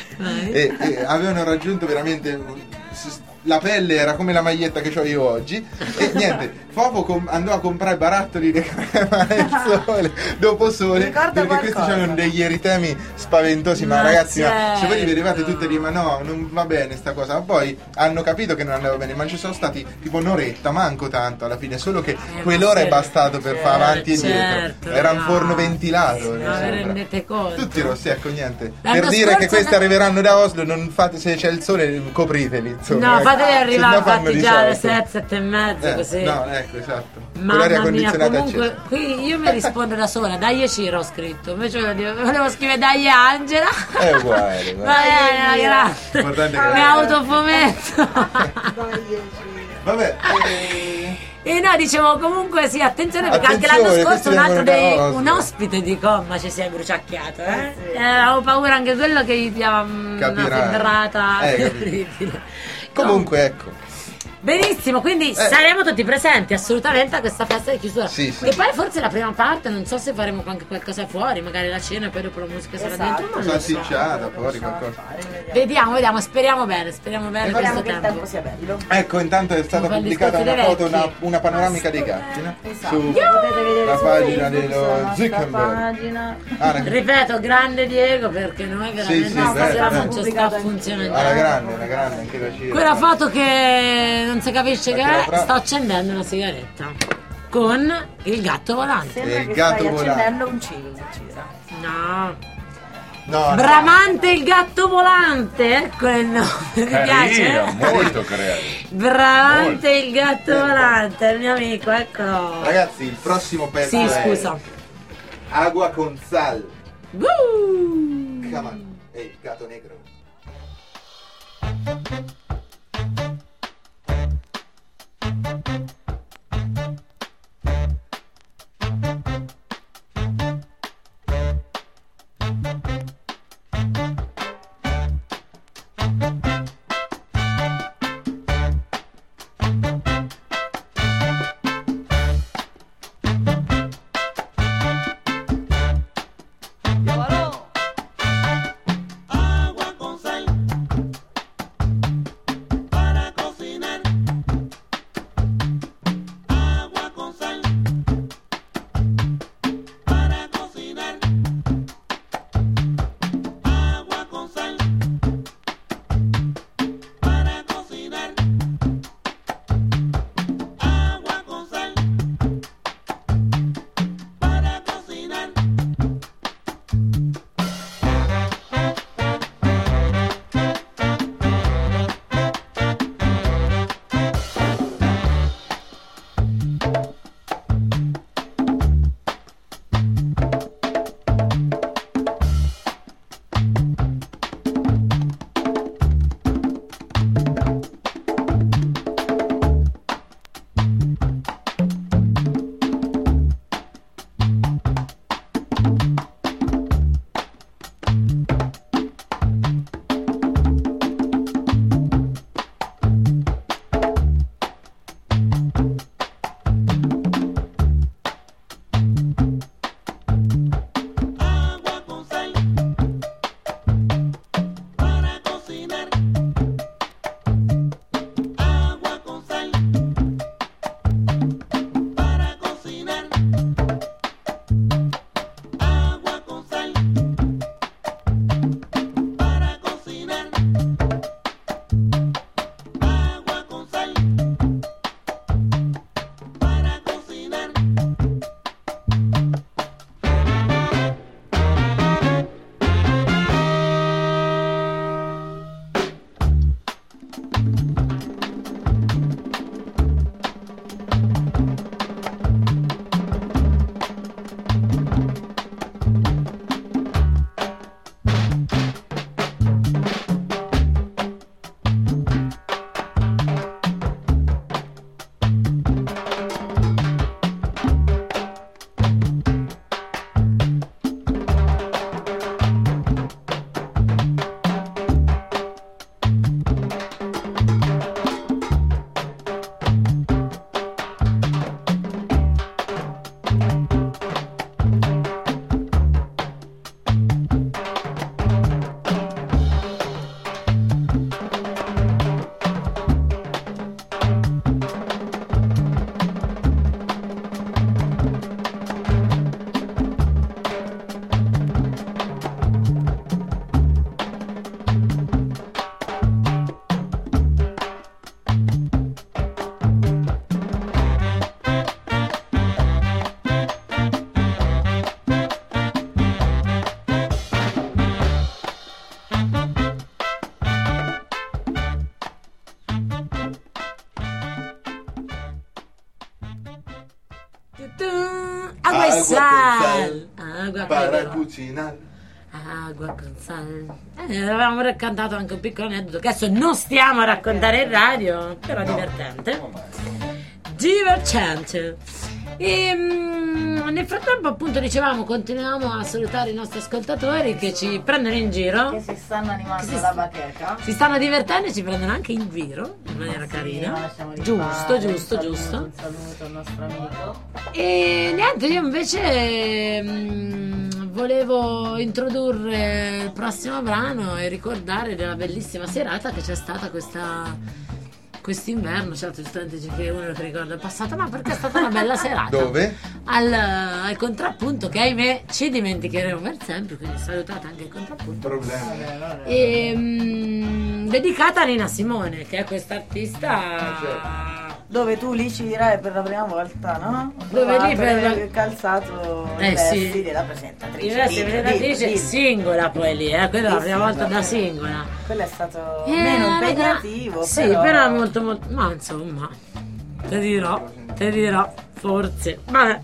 e, e avevano raggiunto veramente s- la pelle era come la maglietta che ho io oggi e niente, Fofo com- andò a comprare barattoli di crema del sole dopo sole Ricorda perché questi qualcosa. avevano degli eritemi spaventosi. Ma, Ma ragazzi, ma se voi li certo. vedevate tutti e dire ma no, non va bene sta cosa, ma poi hanno capito che non andava bene, ma ci sono stati tipo un'oretta, manco tanto alla fine, solo che Eh, quell'ora ma è bastato per fare avanti e certo, dietro, era un no. forno ventilato, mi Ma vi sembra. rendete conto? Tutti rossi, ecco, niente. L'anno per dire che scorso questi ne- arriveranno da Oslo, non fate, se c'è il sole, copriteli. Insomma, No, ecco. fateli Se arrivare no fanno infatti di già alle solito. sette, sette e mezza, Eh, così. No, ecco, esatto. Con Mamma l'aria mia, condizionata comunque accesa. qui io mi rispondo da sola, dai Ciro ho scritto, invece volevo volevo scrivere dai Angela. È uguale, Va guarda. bene, grazie. L'importante è che- Mi autofumetto. Vabbè, eh, E no, dicevo comunque sì, attenzione perché anche Attenzione, l'anno questi scorso un altro vengono da dei, Oslo. un ospite di Comma ci si è bruciacchiato, eh? Eh, sì. Eh, avevo paura anche quello che gli diava mm, una Capirai. febbrata Eh, capito. terribile. comunque, ecco. Benissimo, quindi saremo tutti presenti assolutamente a questa festa di chiusura. Sì, sì. E poi forse la prima parte, non so se faremo anche qualcosa fuori, magari la cena e poi dopo la musica sarà Esatto. dentro, non lo so. Salsicciata, fuori qualcosa. Vediamo, vediamo, speriamo bene, speriamo bene Speriamo questo che il tempo. tempo sia bello. Ecco, intanto è stata Come gli pubblicata scotti una dei foto, una, vecchi. una panoramica dei gatti, no? Esatto. Su Potete vedere la su pagina Facebook, dello sulla nostra Zuckerberg. pagina. Ah, la- Ripeto, grande Diego perché noi veramente sì, stasera beh, non beh. ci sta funzionando. alla grande, alla grande, anche la Ciro. Quella foto che non si capisce che Perché è, fra- sto accendendo una sigaretta con il gatto volante. Sembra il che gatto stai volante. accendendo un cibo, Cira. No. No, no. Bramante il gatto volante, ecco il nome, mi piace. Carina, molto creativo. Bramante il gatto volante, il mio amico, eccolo. Ragazzi, il prossimo pezzo Sì, è scusa. Agua con sal. Woo! Come on. E il gatto negro. Agua con sal. e Agua sal. con Agua para con cucinar. Acqua con sal. Eh, avevamo raccontato anche un piccolo aneddoto che adesso non stiamo a raccontare in radio, però divertente. Divertente. E mm, nel frattempo, appunto, dicevamo, continuiamo a salutare i nostri ascoltatori che ci prendono in giro, Che si stanno animando Che si- la bacheca. si stanno divertendo e ci prendono anche in giro in maniera Sì, carina. lo lasciamo di Giusto, fare. giusto, Un saluto, giusto. Un saluto al nostro amico. E niente, io invece mm, volevo introdurre il prossimo brano e ricordare della bellissima serata che c'è stata questa quest'inverno. Certo, giustamente dice che uno che ricorda il passato, ma perché è stata una bella serata. Dove? Al, al contrappunto, che ahimè ci dimenticheremo per sempre, quindi salutate anche il contrappunto. Problemi. E, mm, dedicata a Nina Simone, che è questa artista. Dove tu lì ci dirai per la prima volta, no? Dove lì per la- il calzato Eh, i vesti sì. della presentatrice. Diverse Dillo, presentatrice dillo, dillo. singola poi lì, eh, quella è la Sì, prima sì, volta da esatto. singola. Quello è stato Eh, meno raga, impegnativo. Sì, però, però molto molto. Ma insomma, te dirò, te dirò, forse. Vabbè.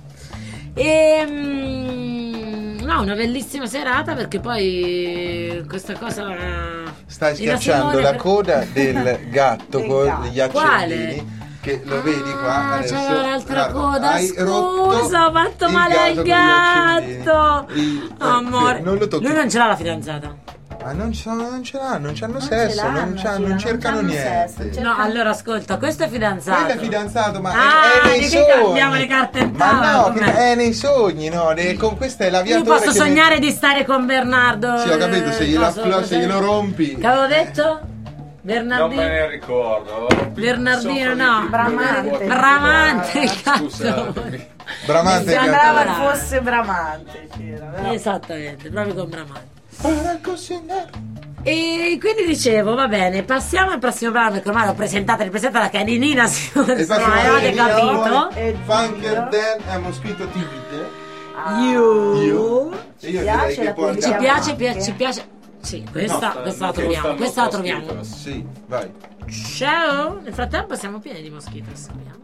E, no, una bellissima serata perché poi questa cosa. Stai Nina schiacciando Simone la per- coda del gatto Del con gatto. gli accendini. Che lo vedi qua Ah, adesso? c'aveva l'altra Guarda, coda, hai rotto scusa, ho fatto il male al con gli accendini. gatto. Il- eh, Amore, non lo tocchi. lui non ce l'ha la fidanzata. Ma non, ce- non ce l'hanno, non c'hanno Non sesso, ce l'hanno, non, c'hanno- sì, non non cercano c'hanno niente. sesso, cercano- No, allora ascolta, questo è fidanzato. Quello è fidanzato, ma Ah, è, è nei di che sogni. cambiamo le carte in Ma tavola, no, com'è? che è nei sogni, no? Ne- con questo è Io l'aviatore posso che sognare di stare con Bernardo. Sì, ho capito, se eh, glielo, no, afflo- solo- se glielo rompi. Che avevo detto? Non Bernardino. me ne ricordo. Bernardino, Soffro di no. più. Bramante. Bramante, il Scusatemi. cazzo. Bramante Mi che Sembrava Brava. fosse Bramante. C'era, però. Esattamente, proprio con Bramante. Para cucinar. E quindi dicevo, va bene, passiamo al prossimo brano perché ormai l'ho presentata, ripresentata che è di Nina Simone, Il se non prossimo avevate è Nina capito. Simone, E Funker Dio. Dan è mosquito timide. You. Io. Ci E io piace direi che la può qualità? Ci andare. piace, Anche. pi- ci piace. Sì, questa, No, questa la sta- troviamo, stanno questa la mosquitos. troviamo. Sì, vai. Ciao! Nel frattempo siamo pieni di moschitos, sappiamo.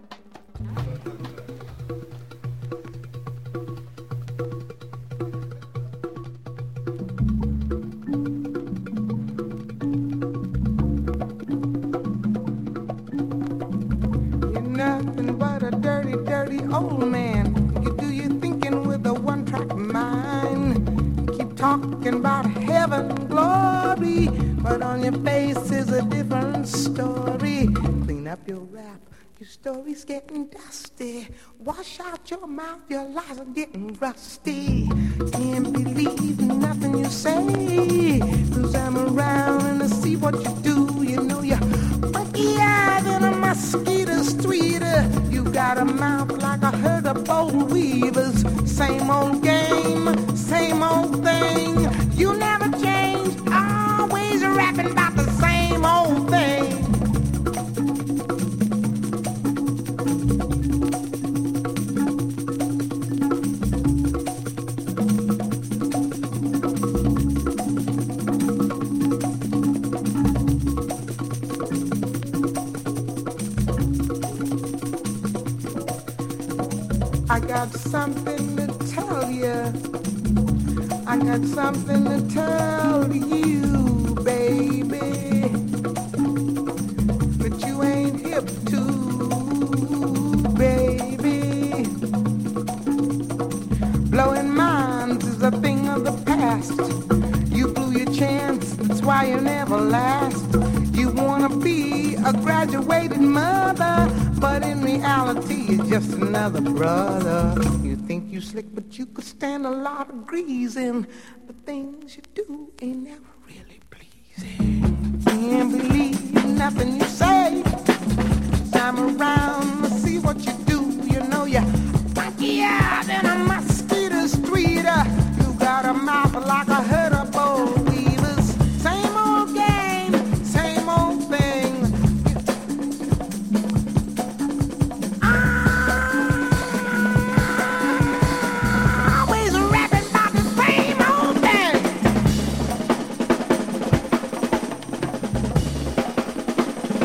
You're nothing but a dirty, dirty old man. You do your thinking with a one-track mind. You keep talking about heaven and glory, but on your face is a different story. Clean up your rap, your story's getting dusty. Wash out your mouth, your lies are getting rusty. Can't believe nothing you say, 'cause I'm around and I see what you do. You know you're funkier than a mosquito's tweeter. You got a mouth like a herd of bold weavers. Same old game, same old thing. You never change, always rapping about the same old thing. I got something to tell you. I got something to tell you, baby. But you ain't hip to, baby. Blowing minds is a thing of the past. You blew your chance, that's why you never last. You wanna be a graduated mother, but in reality you're just another brother. You think you slick, but you could stand a lot of greasing. The things you do ain't never really pleasing. Can't believe nothing you say. I'm around to see what you do. You know you're funkier than a mosquito's tweeter. You got a mouth like a herd of bold weavers. Same old game, same old thing. Always rapping about the same old thing.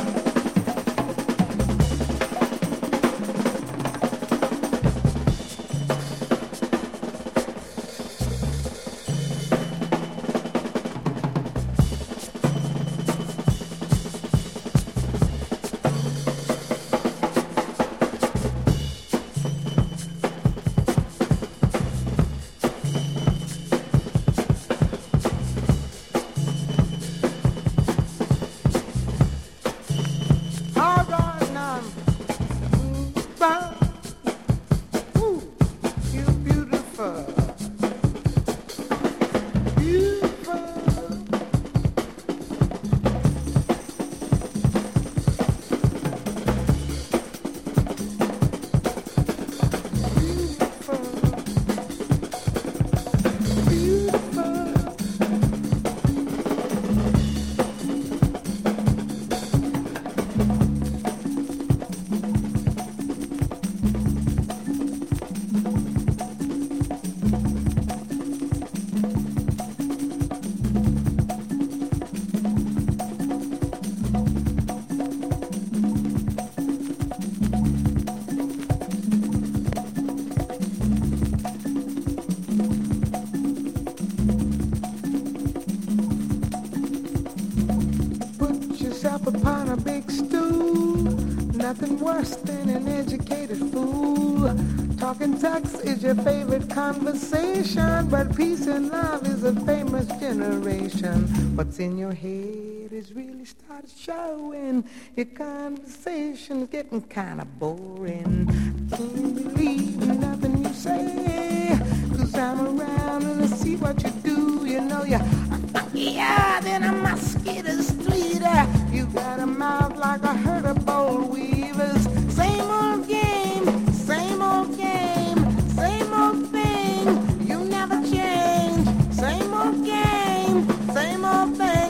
upon a big stool. Nothing worse than an educated fool. Talking sex is your favorite conversation, but peace and love is a famous generation. What's in your head is really started showing. Your conversation's getting kind of boring. I can't believe nothing you say, 'cause I'm around and I see what you do. You know you, yeah, then a mosquito streeter. You got a mouth like a herd of boll weavers. Same old game, same old game, same old thing. You never change. Same old game, same old thing.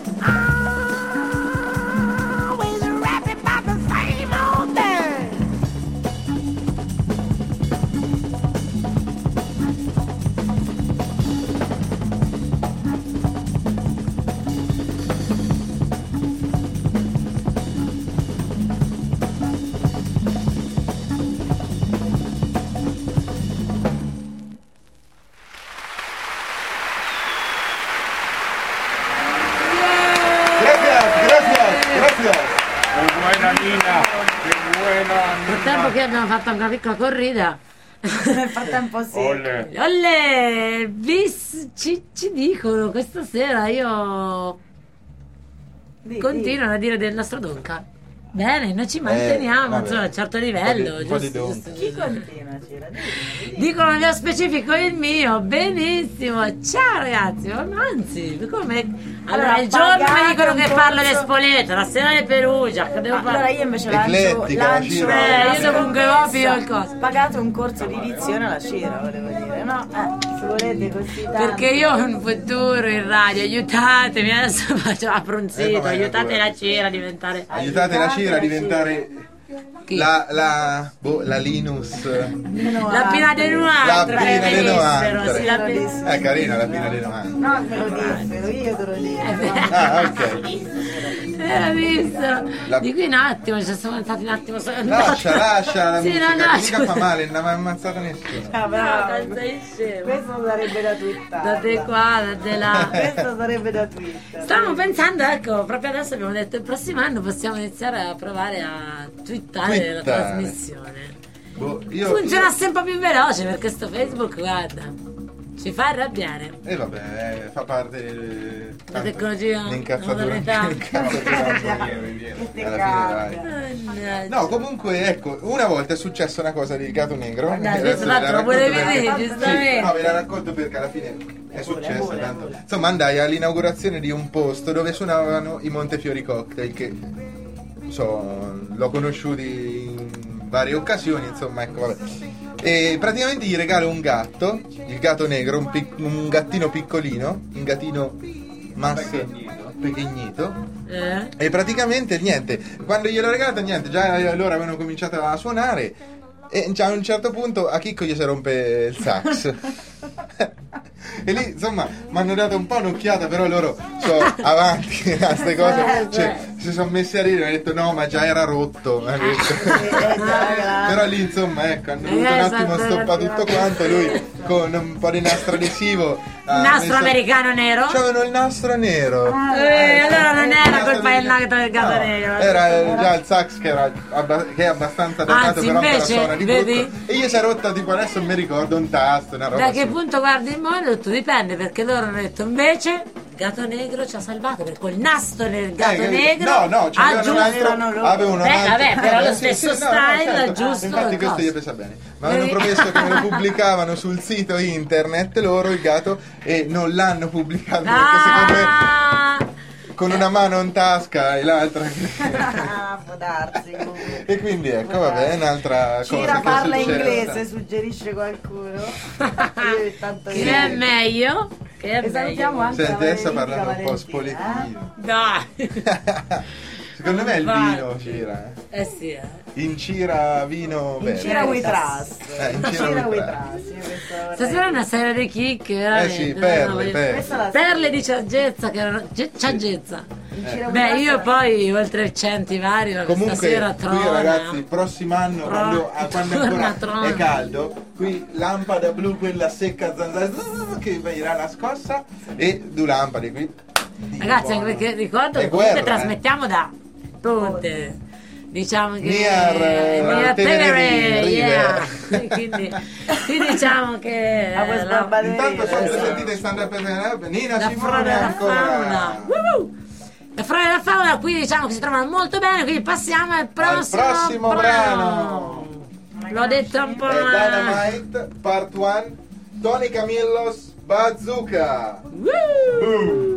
Always rapping about the same old thing. Nel tempo che abbiamo fatto una piccola corrida. Nel frattempo sì. Olle. Olle, bis, ci, ci dicono questa sera, io Di- continuano a dire del nostro Donca. Bene, noi ci manteniamo, vabbè. insomma, a un certo livello. Un po' di- un po' di giusto, Donca. giusto, Chi giusto. continua, Cira? Dimmi, dimmi. Dicono nello specifico il mio, benissimo, ciao ragazzi, ma anzi, come? Allora, Allora, il giorno mi pagate dicono un che parlo di corso- Spoleto, la sera di Perugia, che devo Allora parlare? io invece lancio, Eclettica, lancio Cira. Eh, una io comunque scommessa. copio il coso. Pagate un corso di dizione alla Cira, volevo dire, no? Eh, se volete così tanto. Perché io ho un futuro in radio, aiutatemi, adesso faccio apro un Eh, sito, vabbè, aiutate vabbè. la Cira a diventare... Aiutate la Cira a diventare Chi? la, la, boh, la Linus. La Pina de La Noir, Pina de Noir. sì, la Pina... È carina la Pina de Noir. No, te lo dissero, io te lo dico. Ah, ok. Era visto. La- Di qui un attimo, ci siamo stati un attimo. sono Lascia, andata. lascia la Sì, musica, no, no, mica fa male, non ha mai ammazzato nessuno. Ah, No, bravo. sei scemo. Questo sarebbe da Da twittare. te qua, da te là. Questo sarebbe da twitter. Stavamo pensando, ecco, proprio adesso abbiamo detto il prossimo anno possiamo iniziare a provare a twittare la Twittare. trasmissione. Boh, io, Funzionasse un po' più veloce perché sto Facebook, guarda, ci fa arrabbiare. E eh, vabbè, eh, fa parte eh, La tanto, tecnologia, l'incazzatura. la modernità. L'incazzatura. Viene, viene. Che Alla cambia. fine vai. Mannaggia. No, comunque, ecco, una volta è successa una cosa di Gatto Negro. Dai, Adesso questo ve la l'altro lo racconto volevi perché- dire, Sì, giustamente. no, ve la racconto perché alla fine è successa. pure, Tanto. pure. Insomma, andai all'inaugurazione di un posto dove suonavano i Montefiori Cocktail, che so, l'ho conosciuti in varie occasioni, insomma, ecco, vabbè. E praticamente gli regalo un gatto, il gatto negro, un, pic- un gattino piccolino, un gattino masso pequegnito. Eh? E praticamente niente, quando gliel'ho regalato niente, già loro avevano cominciato a suonare e già a un certo punto a Chicco gli si rompe il sax. E lì insomma mi hanno dato un po' un'occhiata, però loro sono avanti a queste cose, cioè si sono messi a ridere e hanno detto no ma già era rotto, mi hanno detto. Però lì insomma ecco hanno dovuto un attimo stoppare tutto quanto, lui con un po' di nastro adesivo ha Nastro messo- americano nero? c'avevano il nastro nero. Eh, allora non era Nastro colpa del nero. nato del gatto No, nero. era già il sax che, era abba- che è abbastanza datato, Anzi, però ancora invece, suona di vedi? brutto. E gli si è rotta tipo adesso non mi ricordo un tasto, una roba Da che sì. punto guardi il mondo? Tutto dipende, perché loro hanno detto invece il gatto negro ci ha salvato per quel nastro del gatto Eh, negro. no, no, ha c'avevano un giusto- altro, avevano un Beh, altro- vabbè, però lo Eh, sì, stesso sì, no, no, style, certo. giusto, Infatti il questo coso. gli pensa bene. Ma avevano Vedi? promesso che me lo pubblicavano sul sito internet loro il gatto e non l'hanno pubblicato perché secondo me Ah! con una mano in tasca e l'altra Ah, può darsi comunque. e quindi ecco vabbè è un'altra cosa Cira che parla è successa. inglese, suggerisce qualcuno. Io intanto Che è meglio? Che è E salutiamo meglio? anche Senti, adesso la parlando un po' Valentina, spoletino. Dai! Secondo me è il Vai. vino, Cira. eh. Eh sì, eh. Incira vino In bene. Cira we trust. Eh, in In Cira Cira we we trust. trust. Io questa vorrei- Stasera è una serie di chicche, veramente. Eh sì, no, perle, voglio- perle. Questa la Perle di saggezza, che erano... ge- saggezza. In Cira we Beh, trust. io poi, oltre il centivario, Comunque stasera qui trona. ragazzi, il prossimo anno Trona. quando, ah, quando Trona, ancora trona. è caldo, qui lampada blu quella secca zanzara che irà una scossa e due lampade qui. Ragazzi, anche perché ricordo È che comunque guerra, eh. trasmettiamo da ponte. Diciamo che Near, eh, near Tenerife, Tenerife, yeah. River. quindi, quindi diciamo che A questa la, roba di Intanto River, sotto esatto. sentite stand up Nina la Simone flora della ancora. fauna. Woo! La flora della fauna qui diciamo che si trovano molto bene, quindi passiamo al prossimo, Al prossimo brano. L'ho detto un po'. È Dynamite Part uno, Tony Camillos Bazooka. Boom.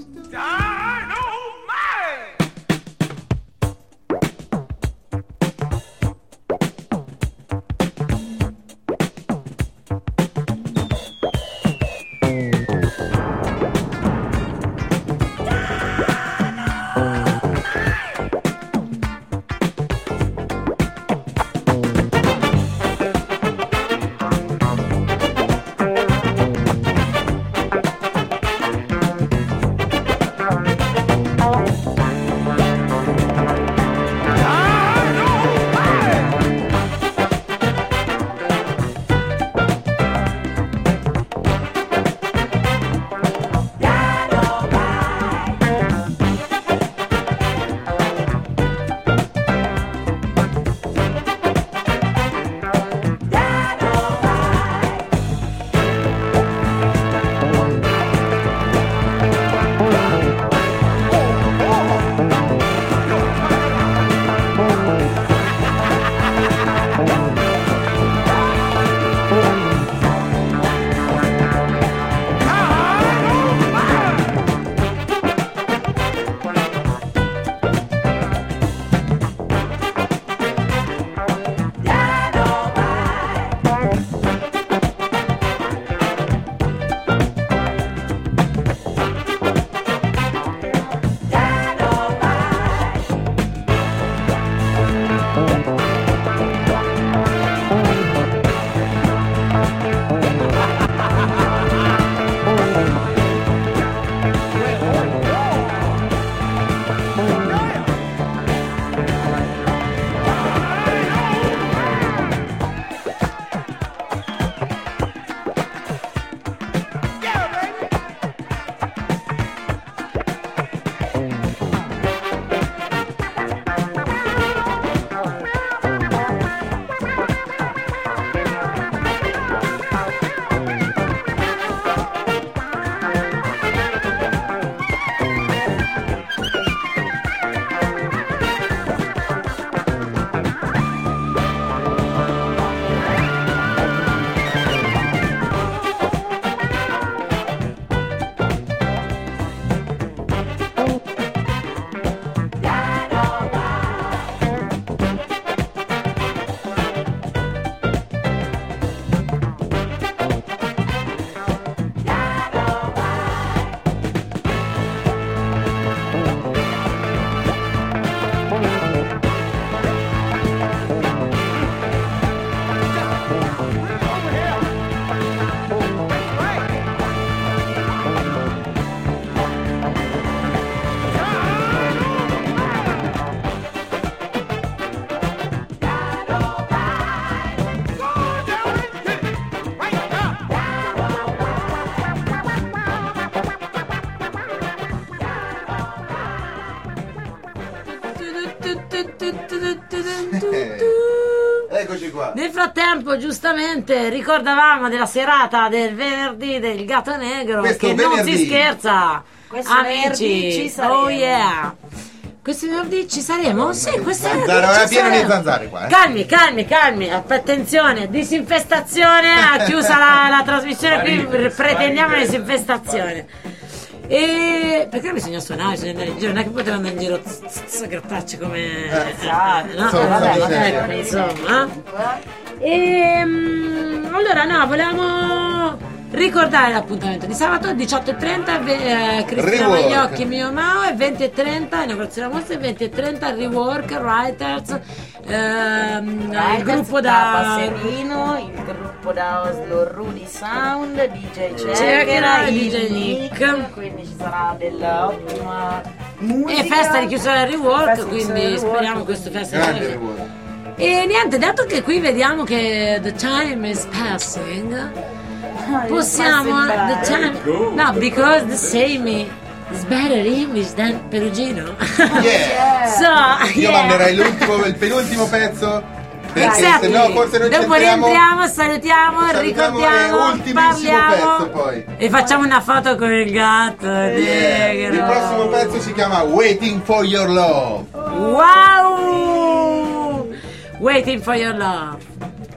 Eccoci qua. Nel frattempo, giustamente, ricordavamo della serata del venerdì del Gatto Negro. Questo che non venerdì. si scherza, Questo amici. venerdì ci saremo. Oh yeah. Questo venerdì ci saremo? Sì, questo venerdì Zanzaro, ci è pieno di saremo. zanzare qua, eh. Calmi, calmi, calmi. Attenzione, disinfestazione. Ha chiusa la, la trasmissione, qui Sparite, pretendiamo la sparite. disinfestazione. E perché bisogna suonare, bisogna andare in giro, non è che potevo andare in giro z- z- z- grattarci come Esatto. no? Insomma, Vabbè, sì, vabbè, sì. ecco, insomma. E mm, allora no, volevamo ricordare l'appuntamento di sabato diciotto e trenta, eh, Cristina Rework. Magliocchi, Mio Mao, e venti e trenta inaugurazione della mostra, e venti e trenta Rework Writers, ehm, il gruppo da Serino, il gruppo da Oslo Rudy Sound, D J Ceghera, Ceghera, D il J Nick. quindi ci sarà dell'ottima musica e festa di chiusura del Rework, Festa di chiusura quindi del Rework, speriamo questo festa Grande di Rework. E niente, dato che qui vediamo che the time is passing, Ah, possiamo passing by. the time no, because the same It's better English than perugino. Yeah. So, Io yeah. manderei l'ultimo, il penultimo pezzo. Perché Esatto. se no forse non Dopo c'entriamo. rientriamo, salutiamo, Salutiamo ricordiamo, e ultimissimo parliamo pezzo poi. e facciamo una foto con il gatto Yeah. negro. Il prossimo pezzo si chiama Waiting for Your Love. Wow! Waiting for your love.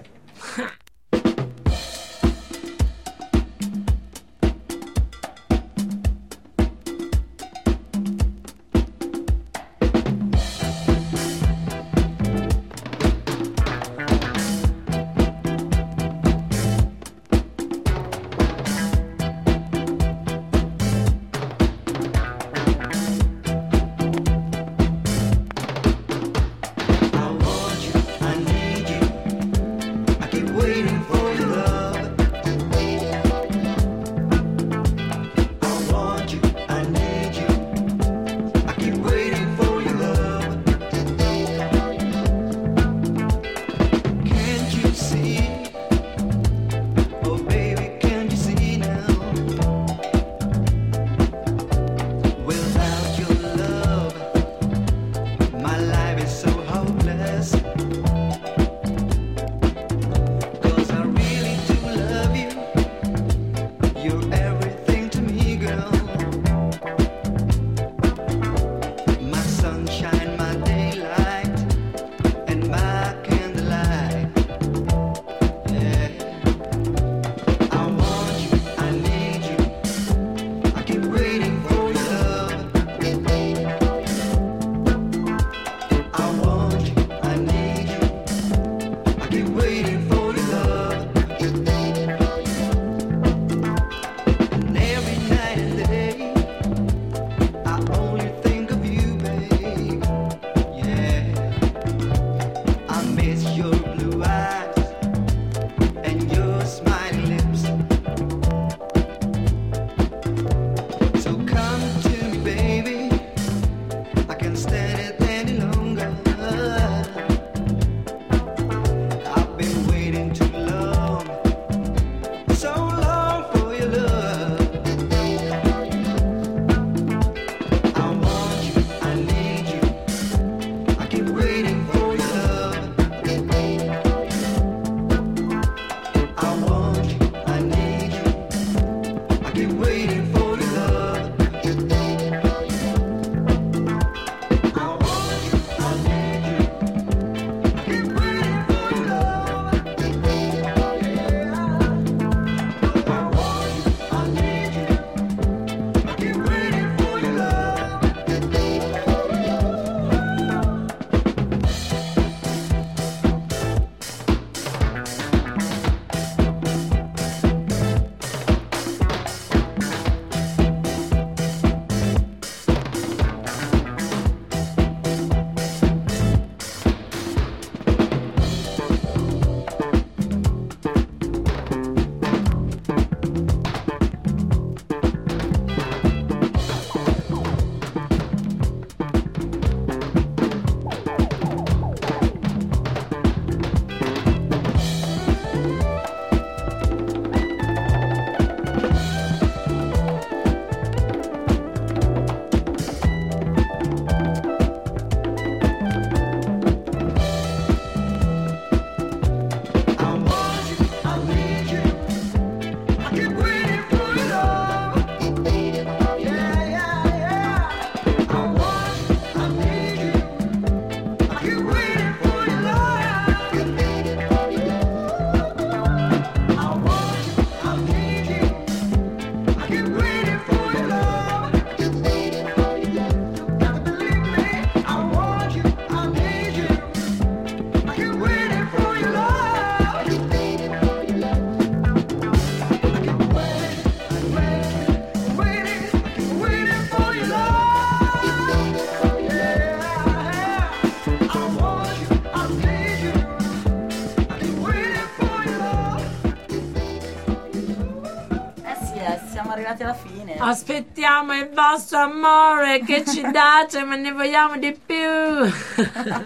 arrivati alla fine. Aspettiamo il vostro amore che ci date, ma ne vogliamo di più.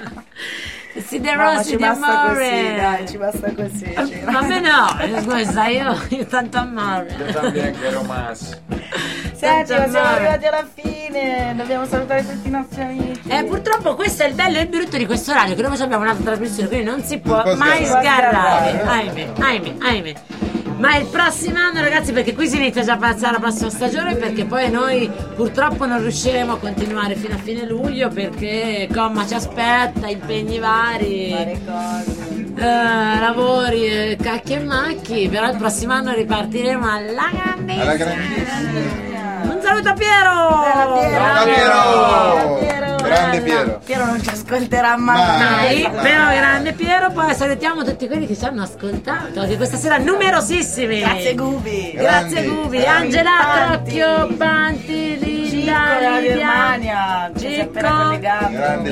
Desiderosi ci di basta amore. così, dai, ci basta così. Vabbè no, scusa, io, io tanto amore. Yo también quiero más. Senti, ma siamo diciannove. arrivati alla fine, dobbiamo salutare tutti i nostri amici. Eh, purtroppo questo è il bello e il brutto di questo orario, che noi abbiamo un'altra trasmissione, quindi non si può Non può mai sgarrare. sgarrare. Ahimè, ahimè, ahimè. Ma il prossimo anno, ragazzi, perché qui si inizia già a passare la prossima stagione, perché poi noi purtroppo non riusciremo a continuare fino a fine luglio perché Comma ci aspetta, impegni vari, Fare cose. eh, lavori, eh, cacchi e macchi, però il prossimo anno ripartiremo alla grandissima. Alla grandissima. Un saluto a Piero! Bella Piero! Ciao, Piero! Piero! Grande Bella. Piero. Piero non ci ascolterà mai. Dai, Mai. però grande Piero, poi salutiamo tutti quelli che ci hanno ascoltato, che questa sera numerosissimi. Grazie Gubi. Grazie Grandi. Gubi, Grandi. Angela Banti. Crocchio, Banti, Cicco Linda, della Lidia, Germania, che si è appena Cicco, collegato. Grande.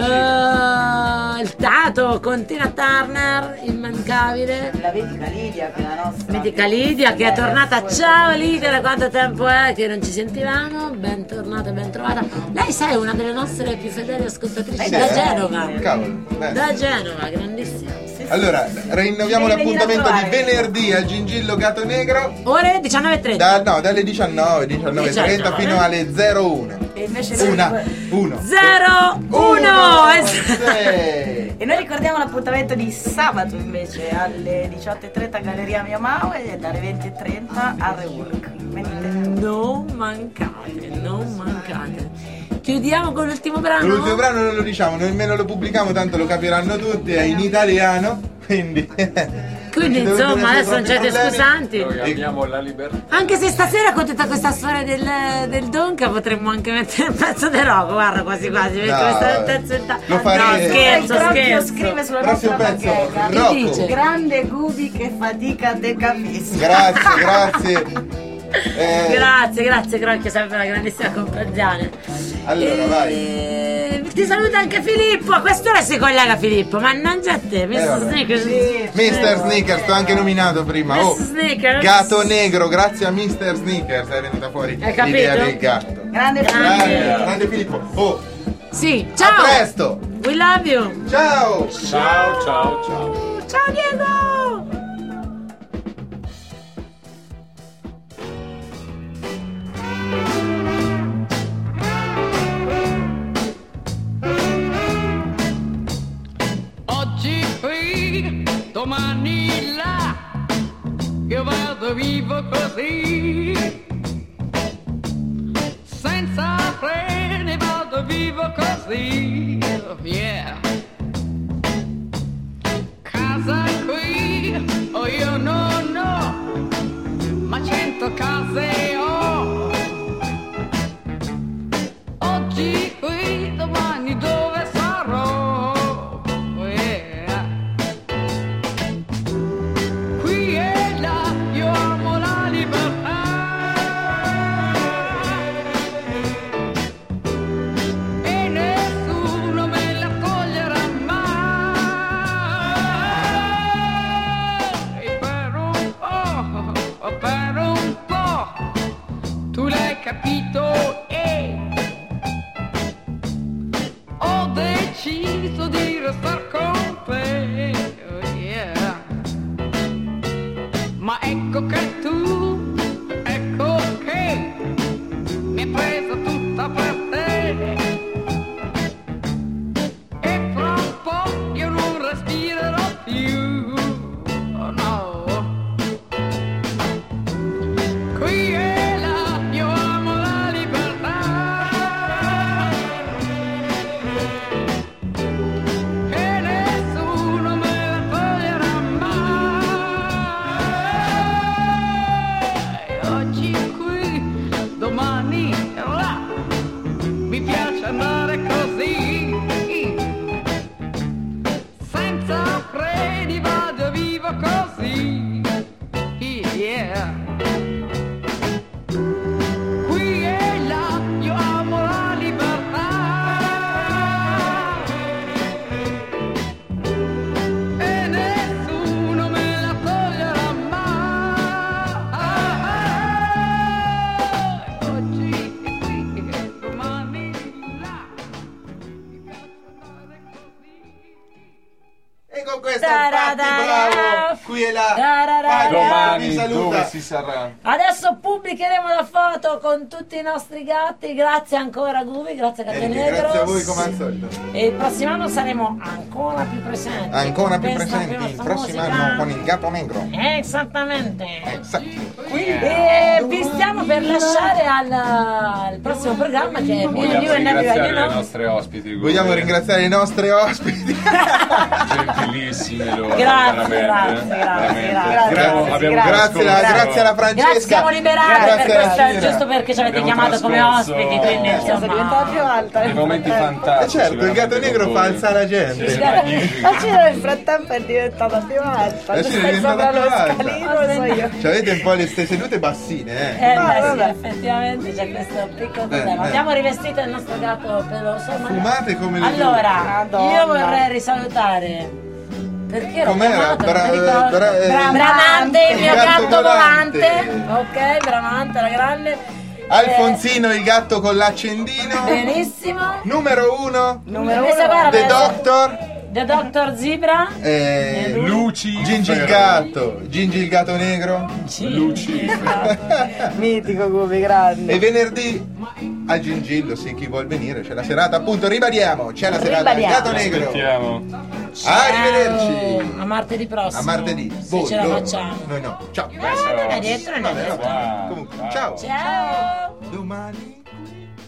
eh, il Tato con Tina Turner, immancabile. La vedica Lidia, che è la nostra. Mitica Lidia che è tornata. Ciao Lidia, da quanto tempo è che non ci sentivamo? Bentornata, ben trovata. Lei sai, è una delle nostre più fedeli ascoltatrici Sì, da eh? Genova. Cavolo, bene. Da Genova, grandissima. Allora, rinnoviamo Devi l'appuntamento venire a di trovare. venerdì al Gingillo Gatto Negro. Ore diciannove e trenta. Da, no, dalle diciannove, diciannove e trenta diciannove. fino alle zero uno. E invece noi Una, ricor- uno. zero uno. Uno, Esatto. sei. E noi ricordiamo l'appuntamento di sabato invece alle diciotto e trenta a Galleria Mia Mau e dalle venti e trenta a Rework. Venite. Non mancate, non mancate. Chiudiamo con l'ultimo brano. L'ultimo brano non lo diciamo, nemmeno lo pubblichiamo, tanto lo capiranno tutti, è in italiano, quindi... Quindi non ci dovrebbero insomma adesso non essere siete troppi problemi. scusanti. Noi amiamo la libertà. Anche se stasera con tutta questa storia del, del Donca potremmo anche mettere un pezzo di rock, guarda quasi quasi, perché No, questo è un vabbè. pezzo in ta- Lo No, farei. scherzo, Il Crocchio scherzo. scrive sulla Prossimo nostra pezzo, bacheca. Che Rocco. dice? Grande Gubi che fatica te capisco. Grazie, grazie. Eh, Grazie, grazie Crocchio, sempre una grandissima compagnia. Allora, E... Ti saluta anche Filippo, a quest'ora si collega Filippo, mannaggia a te, mister vabbè. Snickers. Sì. mister Snickers, t'ho anche nominato prima. Oh, mister Snickers. Gatto Negro, grazie a mister Snickers è venuta fuori Hai capito? l'idea del gatto. Grande Grande. Grande, grande Filippo. Oh, Sì, a ciao. presto. We love you. Ciao. Ciao, ciao, ciao. Ciao Diego. Oggi qui, domani là, io vado vivo così, senza freni vado vivo così, yeah. Casa qui, oh io non ho, ma cento case ho. Oggi qui, domani dove sarò? Yeah. Qui e là, io amo la libertà. E nessuno me la toglierà E con questo Patti Bravo qui è la Patti Domani vi saluta. dove si sarà? Adesso pubblicheremo la foto con tutti i nostri gatti. Grazie ancora Gubi, grazie Gatto Eh, Negro. grazie a voi come al solito. E il prossimo anno saremo ancora più presenti. Ancora con più questa presenti il nostra prossimo musica. anno con il Gatto Negro. Esattamente. Esatto. E vi stiamo per lasciare al, al prossimo programma che è Me and Vogliamo You and Everybody ringraziare le Know. nostre ospiti. Vogliamo ringraziare i nostri ospiti. Gentilissimi loro. Grazie, veramente, grazie, grazie, veramente. grazie, Abbiamo- grazie, abbiamo grazie, trascorso- alla- grazie alla Francesca. Grazie, siamo liberati Grazie per alla questa, Cira. giusto perché ci avete Abbiamo chiamato come trascorso- ospiti, quindi Sì, Sono insomma. diventata più alta. Dei momenti Eh fantastici. certo, il gatto veramente negro con fa voi. alzare la gente. Sì, magnifico. La Cira nel frattempo è diventata più alta. La Cira è Stai diventata sopra più lo alta. scalino, lo so io. Cioè, avete un po' le ste sedute bassine, eh. Eh, Ah, beh, sì, vabbè. effettivamente c'è questo piccolo Eh, problema. eh. Abbiamo rivestito il nostro gatto peloso. ma- Fumate come le Allora, Madonna. io vorrei risalutare. Perché ero Com'era? chiamato, Bra- non mi ricordo. bra- eh, Bramante, il mio gatto gatto volante. volante. Ok, Bramante, la grande. Alfonsino il gatto con l'accendino. Eh, benissimo. Numero uno. Numero Questa uno. guarda, The adesso- Doctor. The Doctor Zebra. Eh, Luci. Gingi il gatto. Gingi il gatto negro. Luci. Mitico Gubi, grande. E venerdì al Gingillo, sì, chi vuol venire, c'è la serata, appunto, ribadiamo, c'è la serata del Ribadiamo. gatto negro. Aspettiamo. Arrivederci. A martedì prossimo. A martedì. Se Voi, ce la loro. facciamo. Noi no. Ciao. Eh, non è detto, non è Vabbè, detto. vabbè. Comunque, ciao. Ciao. Domani